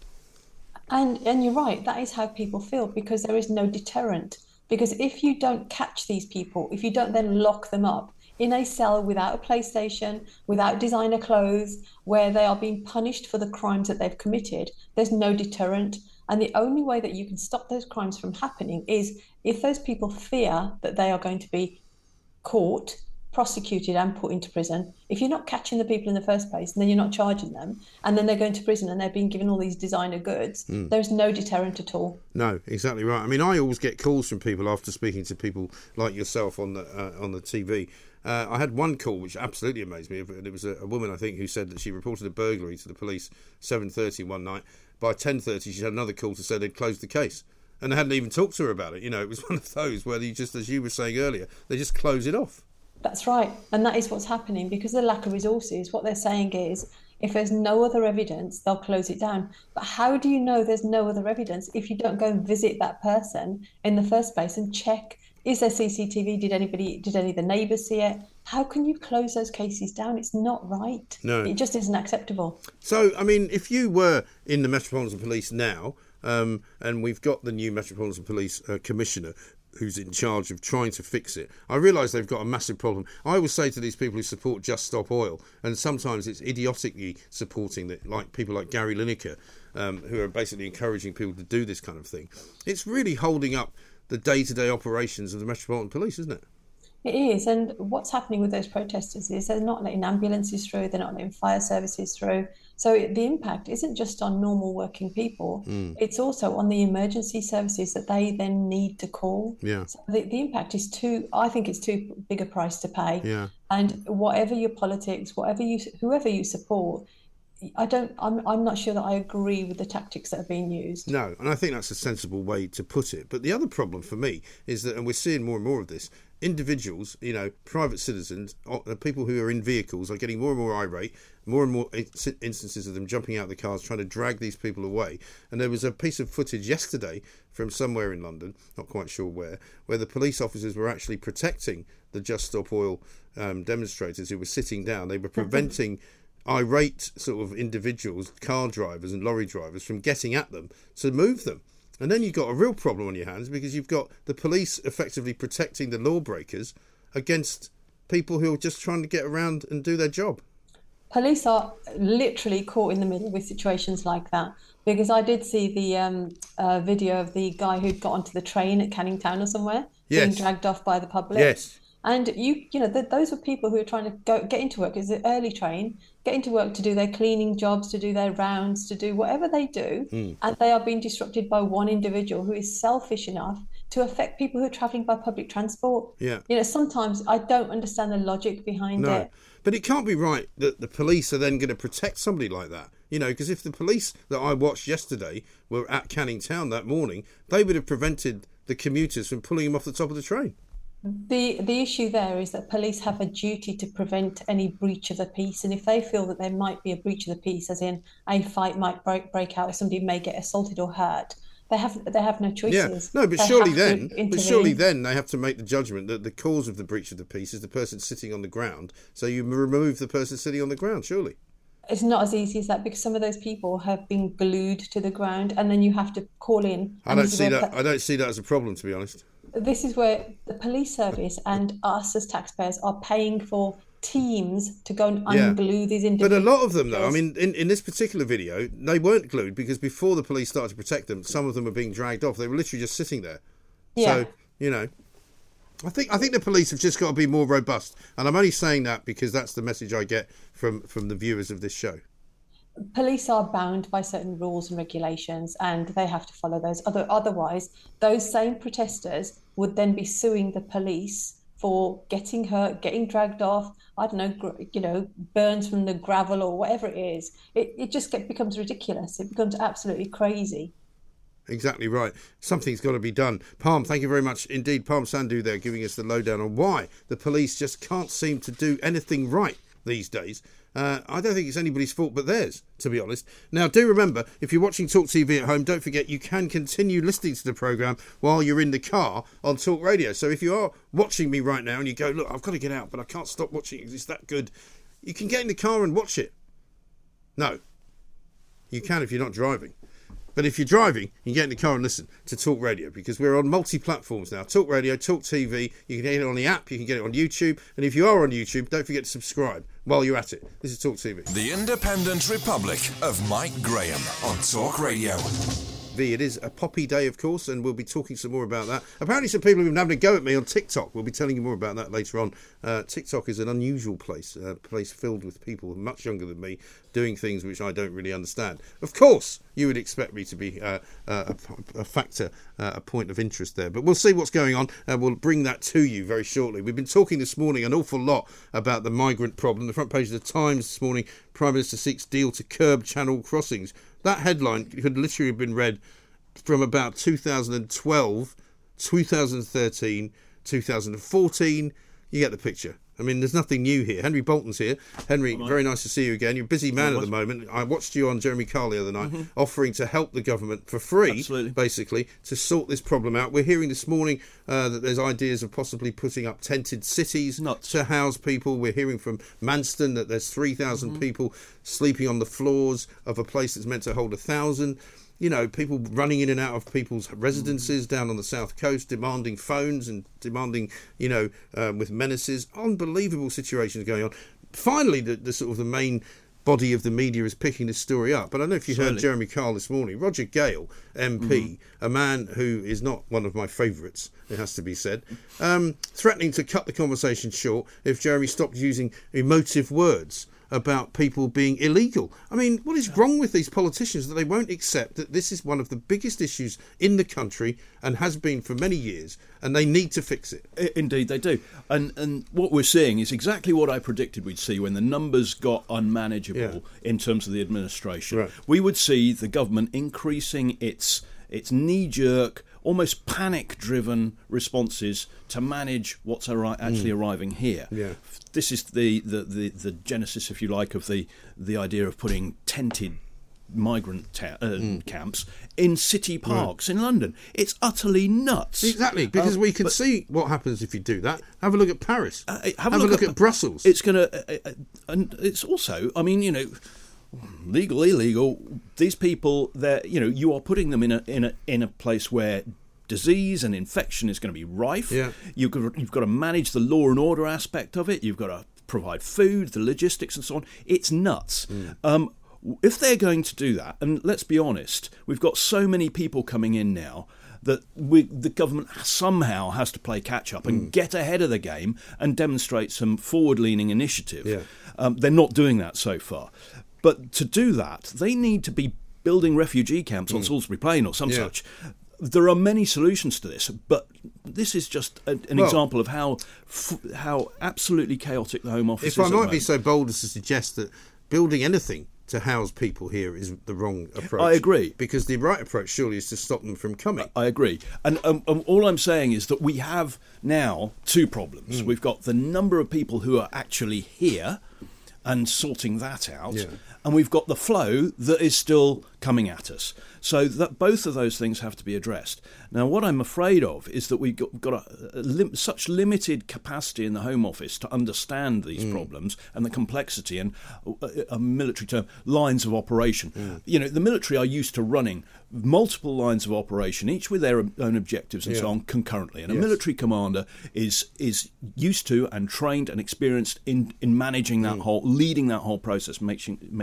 And and you're right, that is how people feel, because there is no deterrent. Because if you don't catch these people, if you don't then lock them up in a cell without a PlayStation, without designer clothes, where they are being punished for the crimes that they've committed, there's no deterrent. And the only way that you can stop those crimes from happening is if those people fear that they are going to be caught, prosecuted and put into prison. If you're not catching the people in the first place, and then you're not charging them, and then they're going to prison and they're being given all these designer goods, mm. there's no deterrent at all. No, exactly right. I mean, I always get calls from people after speaking to people like yourself on the uh, on the T V. Uh, I had one call which absolutely amazed me. It was a, a woman, I think, who said that she reported a burglary to the police seven thirty one night. By ten thirty, she had another call to say they'd closed the case. And they hadn't even talked to her about it. You know, it was one of those where you just, as you were saying earlier, they just close it off. That's right. And that is what's happening because of the lack of resources. What they're saying is if there's no other evidence, they'll close it down. But how do you know there's no other evidence if you don't go and visit that person in the first place and check, is there C C T V? Did anybody, did any of the neighbours see it? How can you close those cases down? It's not right. No. It just isn't acceptable. So, I mean, if you were in the Metropolitan Police now, um, and we've got the new Metropolitan Police uh, Commissioner, who's in charge of trying to fix it. I realise they've got a massive problem. I always say to these people who support Just Stop Oil, and sometimes it's idiotically supporting that, like people like Gary Lineker, um, who are basically encouraging people to do this kind of thing. It's really holding up the day-to-day operations of the Metropolitan Police, isn't it? It is, and what's happening with those protesters is they're not letting ambulances through, they're not letting fire services through. So the impact isn't just on normal working people, mm. it's also on the emergency services that they then need to call. Yeah. So the, the impact is too, I think it's too big a price to pay. Yeah. And whatever your politics, whatever you, whoever you support, I don't, I'm, I'm not sure that I agree with the tactics that are being used. No, and I think that's a sensible way to put it. But the other problem for me is that, and we're seeing more and more of this, individuals, you know, private citizens, people who are in vehicles are getting more and more irate, more and more instances of them jumping out of the cars, trying to drag these people away. And there was a piece of footage yesterday from somewhere in London, not quite sure where, where the police officers were actually protecting the Just Stop Oil um, demonstrators who were sitting down. They were preventing irate sort of individuals, car drivers and lorry drivers, from getting at them to move them. And then you've got a real problem on your hands because you've got the police effectively protecting the lawbreakers against people who are just trying to get around and do their job. Police are literally caught in the middle with situations like that, because I did see the um, uh, video of the guy who got onto the train at Canning Town or somewhere, yes. being dragged off by the public. Yes. And you, you know, th- those were people who were trying to go get into work. It's an early train, get into work to do their cleaning jobs, to do their rounds, to do whatever they do, mm. and they are being disrupted by one individual who is selfish enough to affect people who are travelling by public transport. Yeah, you know, sometimes I don't understand the logic behind no. it. But it can't be right that the police are then going to protect somebody like that. You know, because if the police that I watched yesterday were at Canning Town that morning, they would have prevented the commuters from pulling them off the top of the train. The the issue there is that police have a duty to prevent any breach of the peace, and if they feel that there might be a breach of the peace, as in a fight might break break out, or somebody may get assaulted or hurt, they have they have no choices. Yeah, no, but they surely then, but surely then they have to make the judgment that the cause of the breach of the peace is the person sitting on the ground. So you remove the person sitting on the ground, surely. It's not as easy as that, because some of those people have been glued to the ground, and then you have to call in. I don't see that. I don't see that as a problem, to be honest. This is where the police service and us as taxpayers are paying for teams to go and yeah. unglue these individuals. But a lot of them, though, I mean, in, in this particular video, they weren't glued, because before the police started to protect them, some of them were being dragged off. They were literally just sitting there. Yeah. So, you know, I think I think the police have just got to be more robust. And I'm only saying that because that's the message I get from, from the viewers of this show. police are bound by certain rules and regulations, and they have to follow those. Other, otherwise, those same protesters would then be suing the police for getting hurt, getting dragged off, I don't know, you know, burns from the gravel or whatever it is. It, it just get, becomes ridiculous. It becomes absolutely crazy. Exactly right. Something's got to be done. Palm, thank you very much indeed. Palm Sandhu there giving us the lowdown on why the police just can't seem to do anything right these days. Uh, I don't think it's anybody's fault but theirs, to be honest. Now, do remember, if you're watching Talk T V at home, don't forget you can continue listening to the programme while you're in the car on Talk Radio. So if you are watching me right now and you go, look, I've got to get out, but I can't stop watching it because it's that good, you can get in the car and watch it. No. You can if you're not driving. But if you're driving, you can get in the car and listen to Talk Radio, because we're on multi-platforms now. Talk Radio, Talk T V, you can get it on the app, you can get it on YouTube. And if you are on YouTube, don't forget to subscribe while you're at it. This is Talk T V. The Independent Republic of Mike Graham on Talk Radio. V, it is a poppy day, of course, and we'll be talking some more about that. Apparently some people have been having a go at me on TikTok. We'll be telling you more about that later on. Uh, TikTok is an unusual place, a place filled with people much younger than me doing things which I don't really understand. Of course, you would expect me to be uh, uh, a, a factor, uh, a point of interest there. But we'll see what's going on, and we'll bring that to you very shortly. We've been talking this morning an awful lot about the migrant problem. The front page of the Times this morning, Prime Minister seeks deal to curb channel crossings. That headline could literally have been read from about two thousand twelve, two thousand thirteen, two thousand fourteen. You get the picture. I mean, there's nothing new here. Henry Bolton's here. Henry, Hello. Very nice to see you again. You're a busy man at the moment. I watched you on Jeremy Kyle the other night, mm-hmm. offering to help the government for free, Absolutely. basically, to sort this problem out. We're hearing this morning uh, that there's ideas of possibly putting up tented cities Nuts. to house people. We're hearing from Manston that there's three thousand mm-hmm. people sleeping on the floors of a place that's meant to hold one thousand. You know, people running in and out of people's residences down on the south coast, demanding phones and demanding, you know, um, with menaces. Unbelievable situations going on. Finally, the, the sort of the main body of the media is picking this story up. But I don't know if you Certainly. heard Jeremy Kyle this morning. Roger Gale, M P, mm-hmm. a man who is not one of my favourites, it has to be said, um, threatening to cut the conversation short if Jeremy stopped using emotive words about people being illegal. I mean, what is wrong with these politicians that they won't accept that this is one of the biggest issues in the country and has been for many years, and they need to fix it? Indeed, they do. And and what we're seeing is exactly what I predicted we'd see when the numbers got unmanageable yeah. in terms of the administration. Right. We would see the government increasing its its knee-jerk, almost panic-driven responses to manage what's arri- actually mm. arriving here. Yeah. This is the, the, the, the genesis, if you like, of the, the idea of putting tented migrant ta- uh, mm. camps in city parks right. in London. It's utterly nuts. Exactly, because uh, we can but, see what happens if you do that. Have a look at Paris. Uh, have, have a look, a look at, at Brussels. It's going to... Uh, uh, and it's also, I mean, you know... legal, illegal, these people, they're, you know, you are putting them in a in a in a place where disease and infection is going to be rife. Yeah. You've got, you've got to manage the law and order aspect of it. You've got to provide food, the logistics and so on. It's nuts. Mm. Um, if they're going to do that, and let's be honest, we've got so many people coming in now that we, the government somehow has to play catch-up and mm. get ahead of the game and demonstrate some forward-leaning initiative. Yeah. Um, they're not doing that so far. But to do that, they need to be building refugee camps mm. on Salisbury Plain or some yeah. such. There are many solutions to this, but this is just a, an well, example of how f- how absolutely chaotic the Home Office if is. If I might be so bold as to suggest that building anything to house people here is the wrong approach. I agree. Because the right approach surely is to stop them from coming. I agree. And um, um, all I'm saying is that we have now two problems. Mm. We've got the number of people who are actually here and sorting that out. Yeah. And we've got the flow that is still coming at us. So that both of those things have to be addressed. Now, what I'm afraid of is that we've got, got a, a lim- such limited capacity in the Home Office to understand these mm. problems and the complexity and, a, a military term, lines of operation. Mm. You know, the military are used to running multiple lines of operation, each with their own objectives and yeah. so on, concurrently. And a yes. military commander is is used to and trained and experienced in, in managing that mm. whole, leading that whole process, making making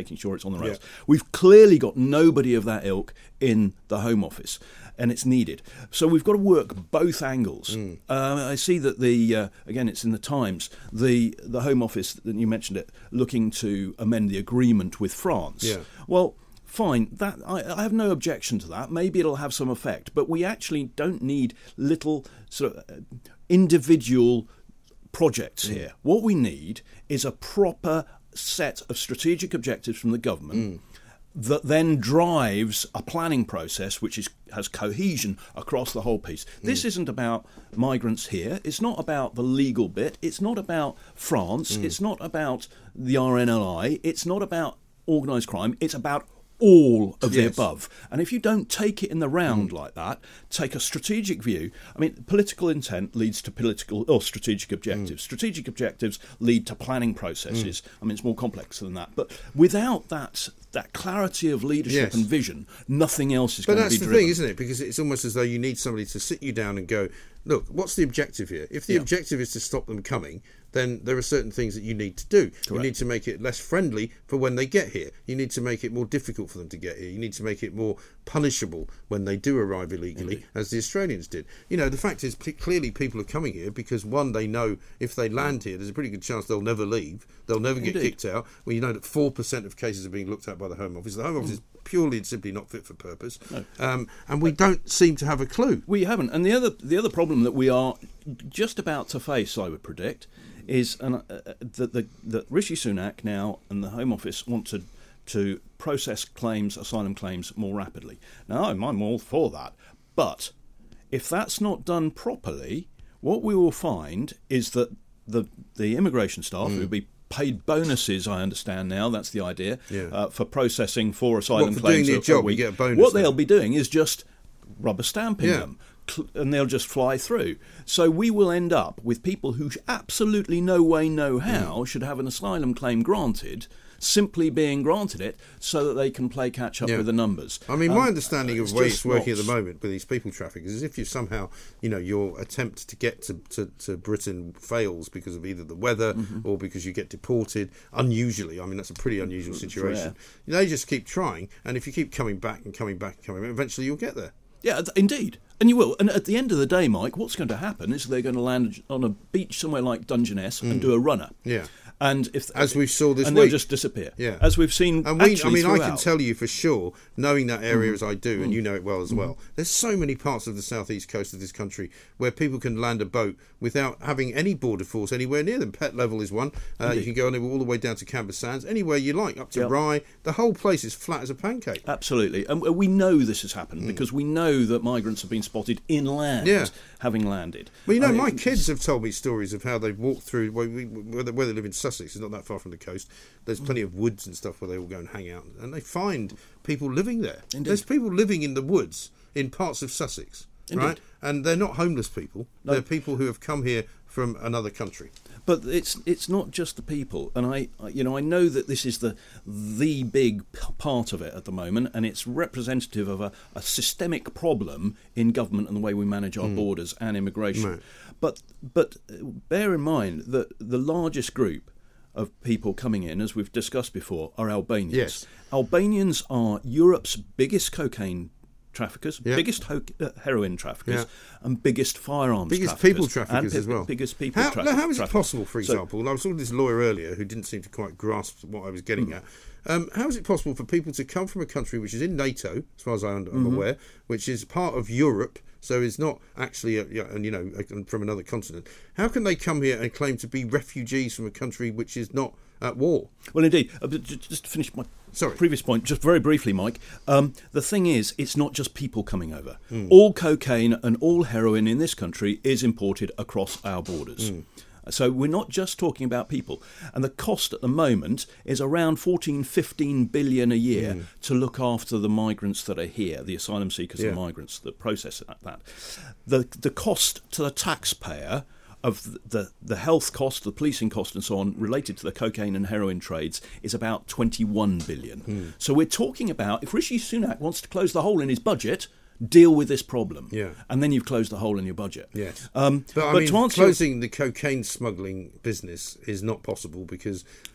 making sure it's on the rails. Yeah. We've clearly got nobody of that ilk in the Home Office, and it's needed. So we've got to work both angles. Mm. Uh, I see that the uh, again, it's in the Times. The the Home Office, that you mentioned it, looking to amend the agreement with France. Yeah. Well, fine. That I, I have no objection to that. Maybe it'll have some effect, but we actually don't need little sort of individual projects mm. here. What we need is a proper set of strategic objectives from the government. Mm. That then drives a planning process which is has cohesion across the whole piece. Mm. This isn't about migrants here. It's not about the legal bit. It's not about France. Mm. It's not about the R N L I. It's not about organised crime. It's about all of the yes. above. And if you don't take it in the round mm. like that, take a strategic view. I mean, political intent leads to political or strategic objectives. Mm. Strategic objectives lead to planning processes. Mm. I mean, it's more complex than that. But without that that clarity of leadership yes. and vision, nothing else is but going to be driven. But that's the driven. thing, isn't it? Because it's almost as though you need somebody to sit you down and go, look, what's the objective here? If the yeah. objective is to stop them coming, then there are certain things that you need to do. Correct. You need to make it less friendly for when they get here. You need to make it more difficult for them to get here. You need to make it more punishable when they do arrive illegally, Indeed. as the Australians did. You know, the fact is, p- clearly people are coming here because, one, they know if they land here, there's a pretty good chance they'll never leave. They'll never get Indeed. kicked out. Well, you know that four percent of cases are being looked at by the Home Office. The Home Office mm. is purely and simply not fit for purpose. No. Um, and we don't seem to have a clue. We haven't. And the other the other problem that we are just about to face, I would predict, is an, uh, that, the, that Rishi Sunak now and the Home Office want to to process claims, asylum claims, more rapidly. Now, I'm, I'm all for that. But if that's not done properly, what we will find is that the the immigration staff Mm. who will be paid bonuses, I understand now, that's the idea, Yeah. uh, for processing four asylum What, for claims doing their a, job, a week. you get a bonus What then? they'll be doing is just rubber stamping Yeah. them, cl- and they'll just fly through. So we will end up with people who sh- absolutely no way, no how Mm. should have an asylum claim granted, simply being granted it so that they can play catch up Yeah. with the numbers. I mean, Um, my understanding of it's the way just it's working not- at the moment with these people traffickers is if you somehow, you know, your attempt to get to, to, to Britain fails because of either the weather Mhm. or because you get deported, unusually, I mean, that's a pretty unusual It's situation. They just keep trying, and if you keep coming back and coming back and coming back, eventually you'll get there. Yeah, th- indeed. And you will. And at the end of the day, Mike, what's going to happen is they're going to land on a beach somewhere like Dungeness and Mm. do a runner. Yeah. And if As we saw this and week. they'll just disappear. Yeah. As we've seen. And we, I actually mean, I can throughout. tell you for sure, knowing that area Mhm. as I do, and Mm. you know it well as Mhm. well, there's so many parts of the southeast coast of this country where people can land a boat without having any border force anywhere near them. Pet Level is one. Uh, you Indeed. can go on all the way down to Camber Sands, anywhere you like, up to Yep. Rye. The whole place is flat as a pancake. Absolutely. And we know this has Mm. happened because we know that migrants have been spotted inland Yeah. having landed. Well, you know, I mean, my it's- kids have told me stories of how they've walked through, where, we, where, they, where they live in Sussex, it's not that far from the coast. There's plenty of woods and stuff where they all go and hang out, and they find people living there. Indeed. There's people living in the woods in parts of Sussex, Indeed. right? And they're not homeless people. No. They're people who have come here from another country. But it's it's not just the people, and I I- you know I know that this is the the big p- part of it at the moment, and it's representative of a, a systemic problem in government and the way we manage our Mm. borders and immigration. Right. But but uh, bear in mind that the largest group of people coming in, as we've discussed before, are Albanians. Yes. Albanians are Europe's biggest cocaine traffickers, Yeah. biggest ho- uh, heroin traffickers, Yeah. and biggest firearms Biggest traffickers. people and traffickers pi- as well. Biggest people How, traffickers. now, how is it possible, for So- example, I was talking to this lawyer earlier who didn't seem to quite grasp what I was getting Mm. at. Um, how is it possible for people to come from a country which is in NATO, as far as I'm Mhm. aware, which is part of Europe, so is not actually, a, you know, a, from another continent? How can they come here and claim to be refugees from a country which is not at war? Well, indeed. Uh, but ju- just to finish my Sorry. previous point, just very briefly, Mike. Um, the thing is, it's not just people coming over. Mm. All cocaine and all heroin in this country is imported across our borders. Mm. So we're not just talking about people. And the cost at the moment is around fourteen, fifteen billion a year Mm. to look after the migrants that are here, the asylum seekers Yeah. and migrants that process that. The, the cost to the taxpayer of the the health cost, the policing cost and so on related to the cocaine and heroin trades is about twenty-one billion. Mm. So we're talking about, if Rishi Sunak wants to close the hole in his budget, deal with this problem. Yeah. And then you've closed the hole in your budget. Yes. Um, But, I but mean, to answer your- closing the cocaine smuggling business is not possible because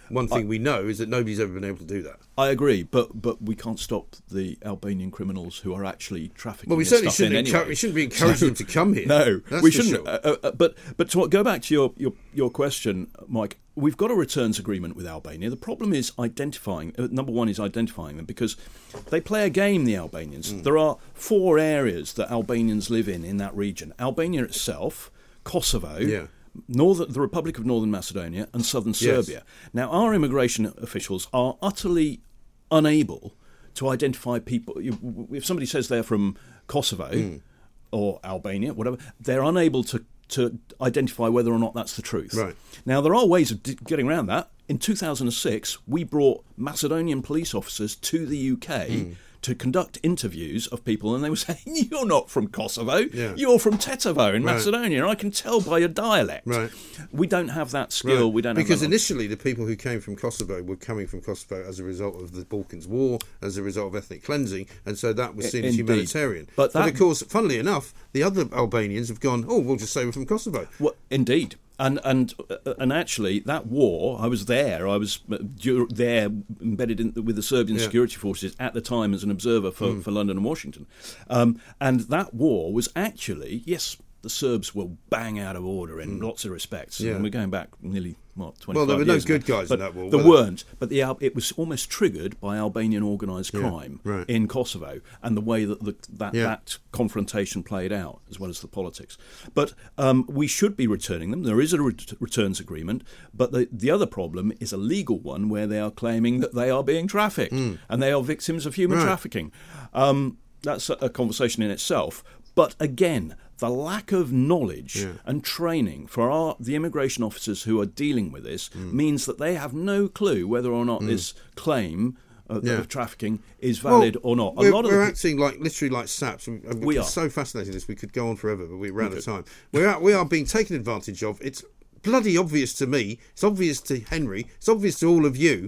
one thing I, we know is that nobody's ever been able to do that. I agree, but but we can't stop the Albanian criminals who are actually trafficking. Well, we this certainly stuff shouldn't, in encourage, anyway. we shouldn't be encouraging So, them to come here. No, That's we for shouldn't. Sure. Uh, uh, but but to go back to your, your, your question, Mike, we've got a returns agreement with Albania. The problem is identifying. Uh, number one is identifying them, because they play a game, the Albanians. Mm. There are four areas that Albanians live in in that region. Albania itself, Kosovo, yeah. Northern, the Republic of Northern Macedonia, and southern Yes. Serbia. Now, our immigration officials are utterly unable to identify people. If somebody says they're from Kosovo mm. or Albania, whatever, they're unable to, to identify whether or not that's the truth. Right. Now, there are ways of d- getting around that. In two thousand six, we brought Macedonian police officers to the U K mm. to conduct interviews of people, and they were saying, "You're not from Kosovo, yeah. you're from Tetovo in right. Macedonia, and I can tell by your dialect." Right. We don't have that skill. Right. We don't because have that initially the people who came from Kosovo were coming from Kosovo as a result of the Balkans War, as a result of ethnic cleansing, and so that was seen Indeed. as humanitarian. But, that, but of course, funnily enough, the other Albanians have gone, "Oh, we'll just say we're from Kosovo." Well, indeed. And and uh, and actually, that war, I was there. I was there, embedded in, with the Serbian yeah. security forces at the time as an observer for, mm. for London and Washington. Um, and that war was actually, yes, the Serbs were bang out of order in mm. lots of respects. Yeah. And we're going back nearly, what, twenty-five years Well, there were no years good now. guys but in that war. There were weren't. But the it was almost triggered by Albanian organised yeah. crime right. in Kosovo, and the way that the, that, yeah. that confrontation played out, as well as the politics. But um, we should be returning them. There is a ret- returns agreement, but the, the other problem is a legal one where they are claiming that they are being trafficked mm. and they are victims of human right. trafficking. Um, that's a, a conversation in itself. But again, the lack of knowledge yeah. and training for our the immigration officers who are dealing with this mm. means that they have no clue whether or not mm. this claim of, yeah. of trafficking is valid well, or not. A we're, lot of we're the, acting like literally like saps. We, we it's are so fascinating. This we could go on forever, but we're out we of time. We're out, we are being taken advantage of. It's bloody obvious to me. It's obvious to Henry. It's obvious to all of you.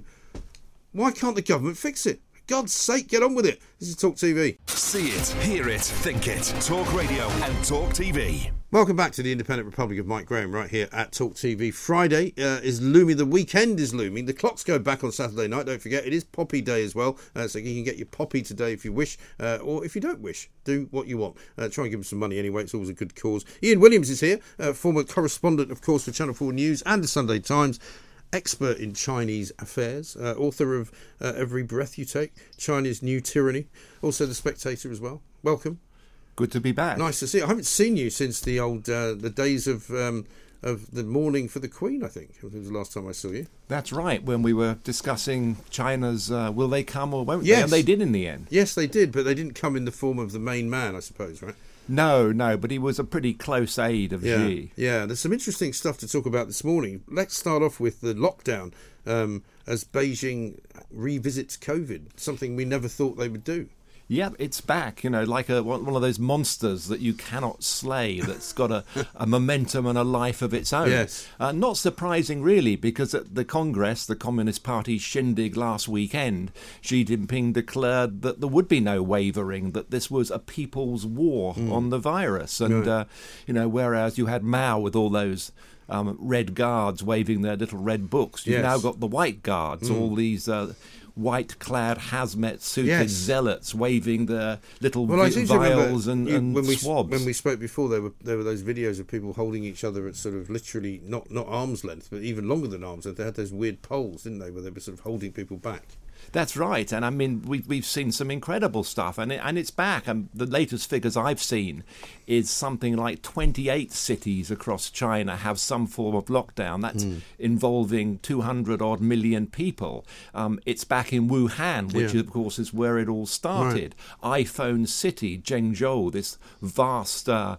Why can't the government fix it? For God's sake, get on with it. This is Talk T V. See it, hear it, think it. Talk Radio and Talk T V. Welcome back to the Independent Republic of Mike Graham, right here at Talk T V. Friday uh, is looming. The weekend is looming. The clocks go back on Saturday night. Don't forget, it is Poppy Day as well. Uh, so you can get your Poppy today if you wish, uh, or if you don't wish, do what you want. Uh, try and give them some money anyway. It's always a good cause. Ian Williams is here, uh, former correspondent, of course, for Channel four News and the Sunday Times. Expert in Chinese affairs, uh, author of uh, Every Breath You Take, China's New Tyranny, also The Spectator as well. Welcome. Good to be back. Nice to see you. I haven't seen you since the old uh, the days of um, of the mourning for the Queen, I think. It was the last time I saw you. That's right, when we were discussing China's uh, will they come or won't yes. they? And they did in the end. Yes, they did, but they didn't come in the form of the main man, I suppose, right? No, no, but he was a pretty close aide of yeah, Xi. Yeah, there's some interesting stuff to talk about this morning. Let's start off with the lockdown um, as Beijing revisits COVID, something we never thought they would do. Yeah, it's back, you know, like a, one of those monsters that you cannot slay, that's got a, a momentum and a life of its own. Yes. Uh, not surprising, really, because at the Congress, the Communist Party shindig last weekend, Xi Jinping declared that there would be no wavering, that this was a people's war mm. on the virus. And, right. uh, you know, whereas you had Mao with all those um, red guards waving their little red books, you've yes. now got the white guards, mm. all these... Uh, white-clad hazmat-suited yes. zealots waving their little well, vi- vials and, you, and when we, swabs. When we spoke before, there were there were those videos of people holding each other at sort of literally not, not arm's length, but even longer than arm's length. They had those weird poles, didn't they, where they were sort of holding people back. That's right, and I mean we've we've seen some incredible stuff, and it, and it's back. And the latest figures I've seen is something like twenty-eight cities across China have some form of lockdown. That's mm. involving two hundred odd million people. Um, it's back in Wuhan, which yeah. of course is where it all started. Right. iPhone City, Zhengzhou, this vast. Uh,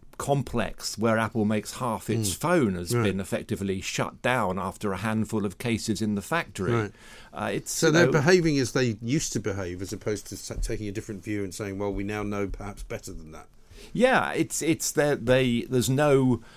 complex where Apple makes half its mm. phone has right. been effectively shut down after a handful of cases in the factory. Right. Uh, it's, so they're know, behaving as they used to behave, as opposed to taking a different view and saying, well, we now know perhaps better than that. Yeah, it's it's that they there's no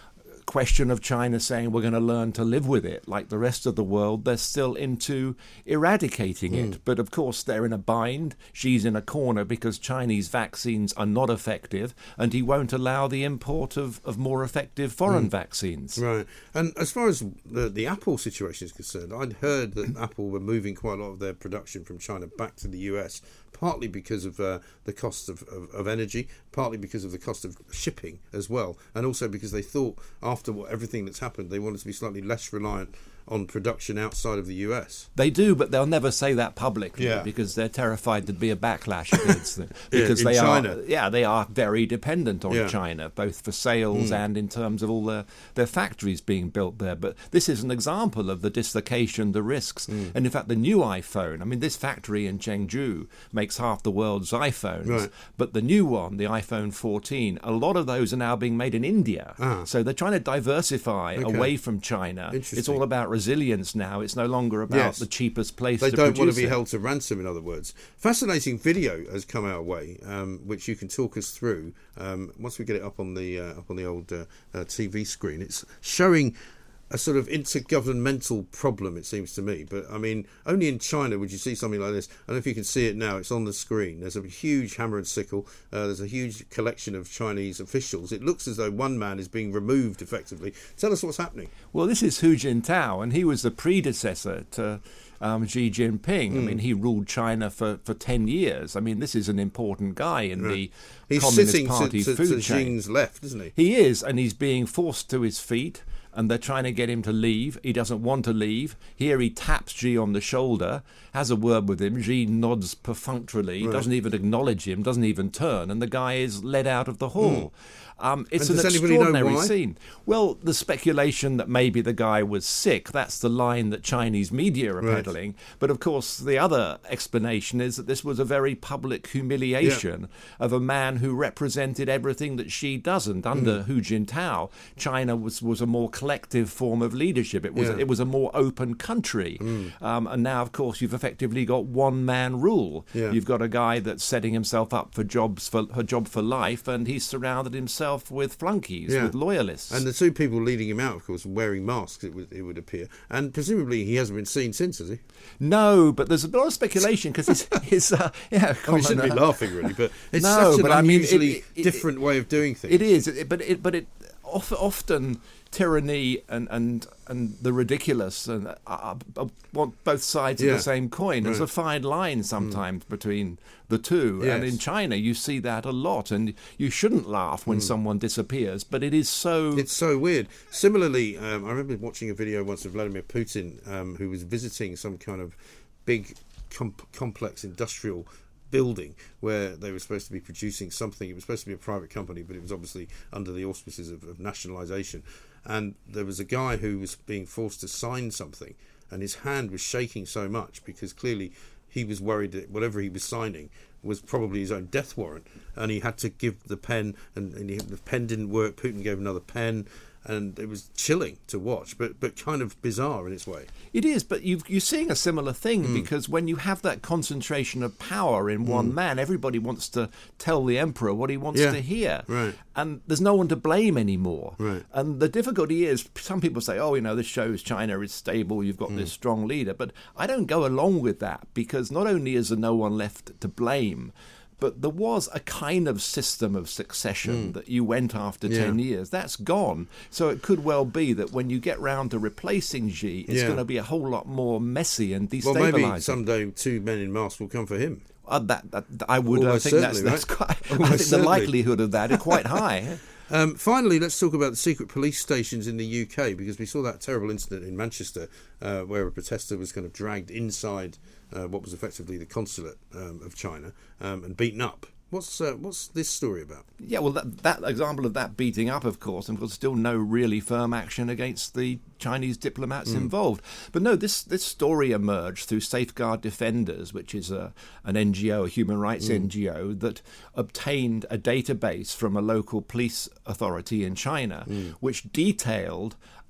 question of China saying we're going to learn to live with it like the rest of the world. They're still into eradicating Mm. it. But of course, they're in a bind. Xi's in a corner because Chinese vaccines are not effective, and he won't allow the import of, of more effective foreign Mm. vaccines. Right. And as far as the, the Apple situation is concerned, I'd heard that Apple were moving quite a lot of their production from China back to the U S, partly because of uh, the cost of, of, of energy, partly because of the cost of shipping as well, and also because they thought after what, everything that's happened, they wanted to be slightly less reliant on production outside of the U S. They do, but they'll never say that publicly Yeah. because they're terrified there'd be a backlash against them. Because in they China. are, yeah, they are very dependent on Yeah. China, both for sales Mm. and in terms of all their, their factories being built there. But this is an example of the dislocation, the risks, Mm. and in fact, the new iPhone. I mean, this factory in Chengdu makes half the world's iPhones, Right. but the new one, the iPhone fourteen, a lot of those are now being made in India. Ah. So they're trying to diversify Okay. away from China. It's Interesting. all about resilience now. It's no longer about Yes. the cheapest place They to don't want to produce be it. held to ransom, in other words. Fascinating video has come our way, um, which you can talk us through um, once we get it up on the uh, up on the old uh, uh, T V screen. It's showing a sort of intergovernmental problem, it seems to me. But I mean, only in China would you see something like this. I don't know if you can see it now. It's on the screen. There's a huge hammer and sickle. Uh, there's a huge collection of Chinese officials. It looks as though one man is being removed effectively. Tell us what's happening. Well, this is Hu Jintao, and he was the predecessor to um, Xi Jinping. I Mm. mean, he ruled China for, for ten years. I mean, this is an important guy in Right. the He's Communist sitting Party to, to, food to chain. Xing's left, isn't he? He is, and he's being forced to his feet, and they're trying to get him to leave. He doesn't want to leave. Here he taps Xi on the shoulder, has a word with him. Xi nods perfunctorily, Right. doesn't even acknowledge him, doesn't even turn, and the guy is led out of the hall. Um, it's And an does anybody know extraordinary why? scene. Well, the speculation that maybe the guy was sick, that's the line that Chinese media are Right. peddling. But of course, the other explanation is that this was a very public humiliation of a man who represented everything that Xi doesn't. Under Mm. Hu Jintao, China was, was a more collective form of leadership. It was Yeah. it was a more open country. Mm. Um, and now, of course, you've effectively got one-man rule. Yeah. You've got a guy that's setting himself up for jobs for a job for life, and he's surrounded himself with flunkies, Yeah. with loyalists. And the two people leading him out, of course, wearing masks, it would, it would appear. And presumably he hasn't been seen since, has he? No, but there's a lot of speculation because his, his uh, yeah, Oh, we shouldn't be common, uh, laughing, really, but it's no, such an but I mean, it- unusually it- it- different way of doing things. It is, it, but it, but it of, often tyranny and, and and the ridiculous and uh, uh, uh, want both sides Yeah. of the same coin. There's Right. a fine line sometimes between the two, and Yes. in China you see that a lot. And you shouldn't laugh when Mm. someone disappears, but it is so. It's so weird. Similarly, um, I remember watching a video once of Vladimir Putin, um, who was visiting some kind of big com- complex industrial building where they were supposed to be producing something. It was supposed to be a private company, but it was obviously under the auspices of, of nationalisation. And there was a guy who was being forced to sign something, and his hand was shaking so much because clearly he was worried that whatever he was signing was probably his own death warrant, and he had to give the pen, and, and he, the pen didn't work. Putin gave another pen, and it was chilling to watch, but but kind of bizarre in its way. It is, but you've, you're seeing a similar thing Mm. because when you have that concentration of power in one Mm. man, everybody wants to tell the emperor what he wants Yeah, to hear. right. And there's no one to blame anymore. Right. And the difficulty is, some people say, oh, you know, this shows China is stable, you've got Mm. this strong leader. But I don't go along with that because not only is there no one left to blame, but there was a kind of system of succession Mm. that you went after Yeah. ten years. That's gone. So it could well be that when you get round to replacing Xi, it's Yeah. going to be a whole lot more messy and Well, destabilising. maybe someday two men in masks will come for him. Uh, that, that, I would I Almost think that's, certainly, that's right? quite. I Almost think the certainly. likelihood of that is quite high. Um, finally, let's talk about the secret police stations in the U K, because we saw that terrible incident in Manchester uh, where a protester was kind of dragged inside uh, what was effectively the consulate um, of China um, and beaten up. What's uh, what's this story about? Yeah, well, that, that example of that beating up, of course, and there's still no really firm action against the Chinese diplomats Mm. involved. But no, this this story emerged through Safeguard Defenders, which is a an N G O, a human rights Mm. N G O, that obtained a database from a local police authority in China, Mm. which detailed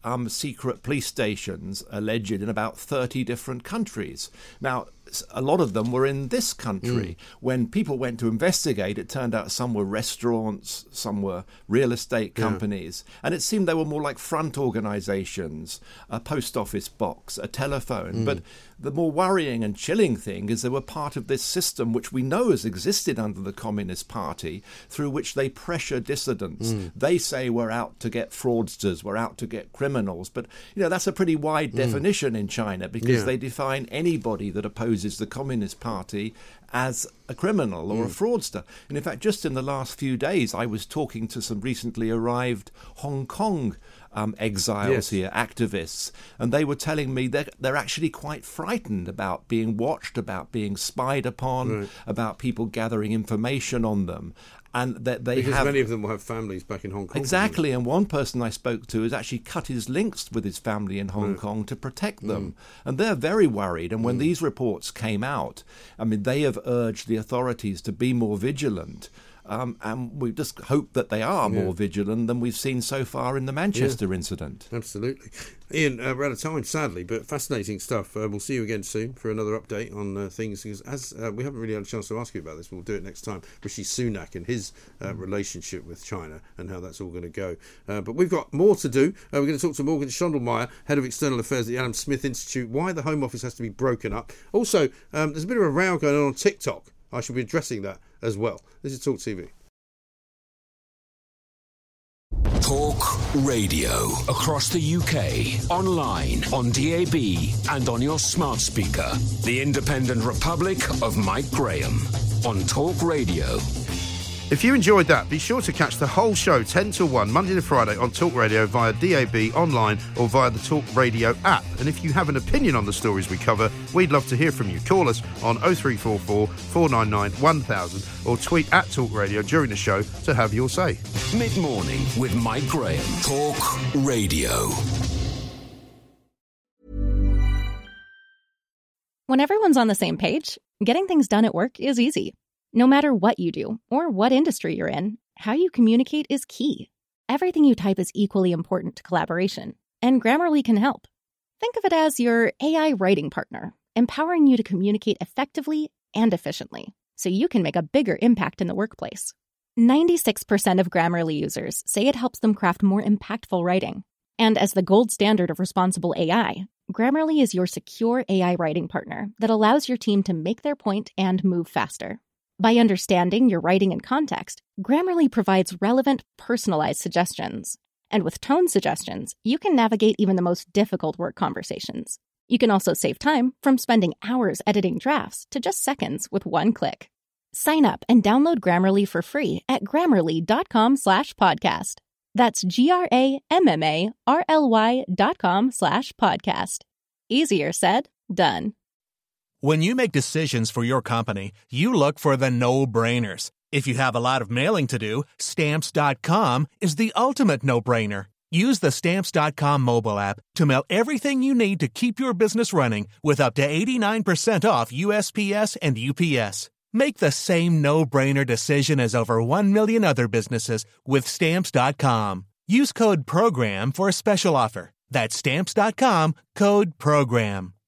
um, secret police stations alleged in about thirty different countries. Now, a lot of them were in this country. Mm. When people went to investigate, it turned out some were restaurants, some were real estate companies, yeah. and it seemed they were more like front organizations, a post office box, a telephone. Mm. But the more worrying and chilling thing is they were part of this system which we know has existed under the Communist Party, through which they pressure dissidents. Mm. They say we're out to get fraudsters, we're out to get criminals. But, you know, that's a pretty wide mm. definition in China, because yeah. they define anybody that opposes the Communist Party as a criminal or mm. a fraudster. And in fact, just in the last few days, I was talking to some recently arrived Hong Kong um, exiles yes. here, activists, and they were telling me that they're actually quite frightened about being watched, about being spied upon, right. about people gathering information on them. And that they because have, many of them will have families back in Hong Kong. Exactly, and one person I spoke to has actually cut his links with his family in Hong right. Kong to protect them. Mm. And they're very worried. And when mm. these reports came out, I mean, they have urged the authorities to be more vigilant. Um, and we just hope that they are yeah. more vigilant than we've seen so far in the Manchester yeah. incident. Absolutely. Ian, uh, we're out of time, sadly, but fascinating stuff. Uh, we'll see you again soon for another update on uh, things. As uh, we haven't really had a chance to ask you about this, we'll do it next time. Rishi Sunak and his uh, relationship with China and how that's all going to go. Uh, but we've got more to do. Uh, we're going to talk to Morgan Schondelmeyer, Head of External Affairs at the Adam Smith Institute, why the Home Office has to be broken up. Also, um, there's a bit of a row going on on TikTok. I shall be addressing that as well. This is Talk T V. Talk Radio. Across the U K, online, on D A B, and on your smart speaker. The Independent Republic of Mike Graham on Talk Radio. If you enjoyed that, be sure to catch the whole show ten till one, Monday to Friday on Talk Radio via D A B, online, or via the Talk Radio app. And if you have an opinion on the stories we cover, we'd love to hear from you. Call us on oh three four four, four nine nine, one thousand or tweet at Talk Radio during the show to have your say. Mid-morning with Mike Graham. Talk Radio. When everyone's on the same page, getting things done at work is easy. No matter what you do or what industry you're in, how you communicate is key. Everything you type is equally important to collaboration, and Grammarly can help. Think of it as your A I writing partner, empowering you to communicate effectively and efficiently, so you can make a bigger impact in the workplace. ninety-six percent of Grammarly users say it helps them craft more impactful writing. And as the gold standard of responsible A I, Grammarly is your secure A I writing partner that allows your team to make their point and move faster. By understanding your writing and context, Grammarly provides relevant, personalized suggestions. And with tone suggestions, you can navigate even the most difficult work conversations. You can also save time from spending hours editing drafts to just seconds with one click. Sign up and download Grammarly for free at grammarly.com slash podcast. That's G-R-A-M-M-A-R-L-Y dot com slash podcast. Easier said, done. When you make decisions for your company, you look for the no-brainers. If you have a lot of mailing to do, Stamps dot com is the ultimate no-brainer. Use the Stamps dot com mobile app to mail everything you need to keep your business running with up to eighty-nine percent off U S P S and U P S. Make the same no-brainer decision as over one million other businesses with Stamps dot com. Use code PROGRAM for a special offer. That's Stamps dot com, code PROGRAM.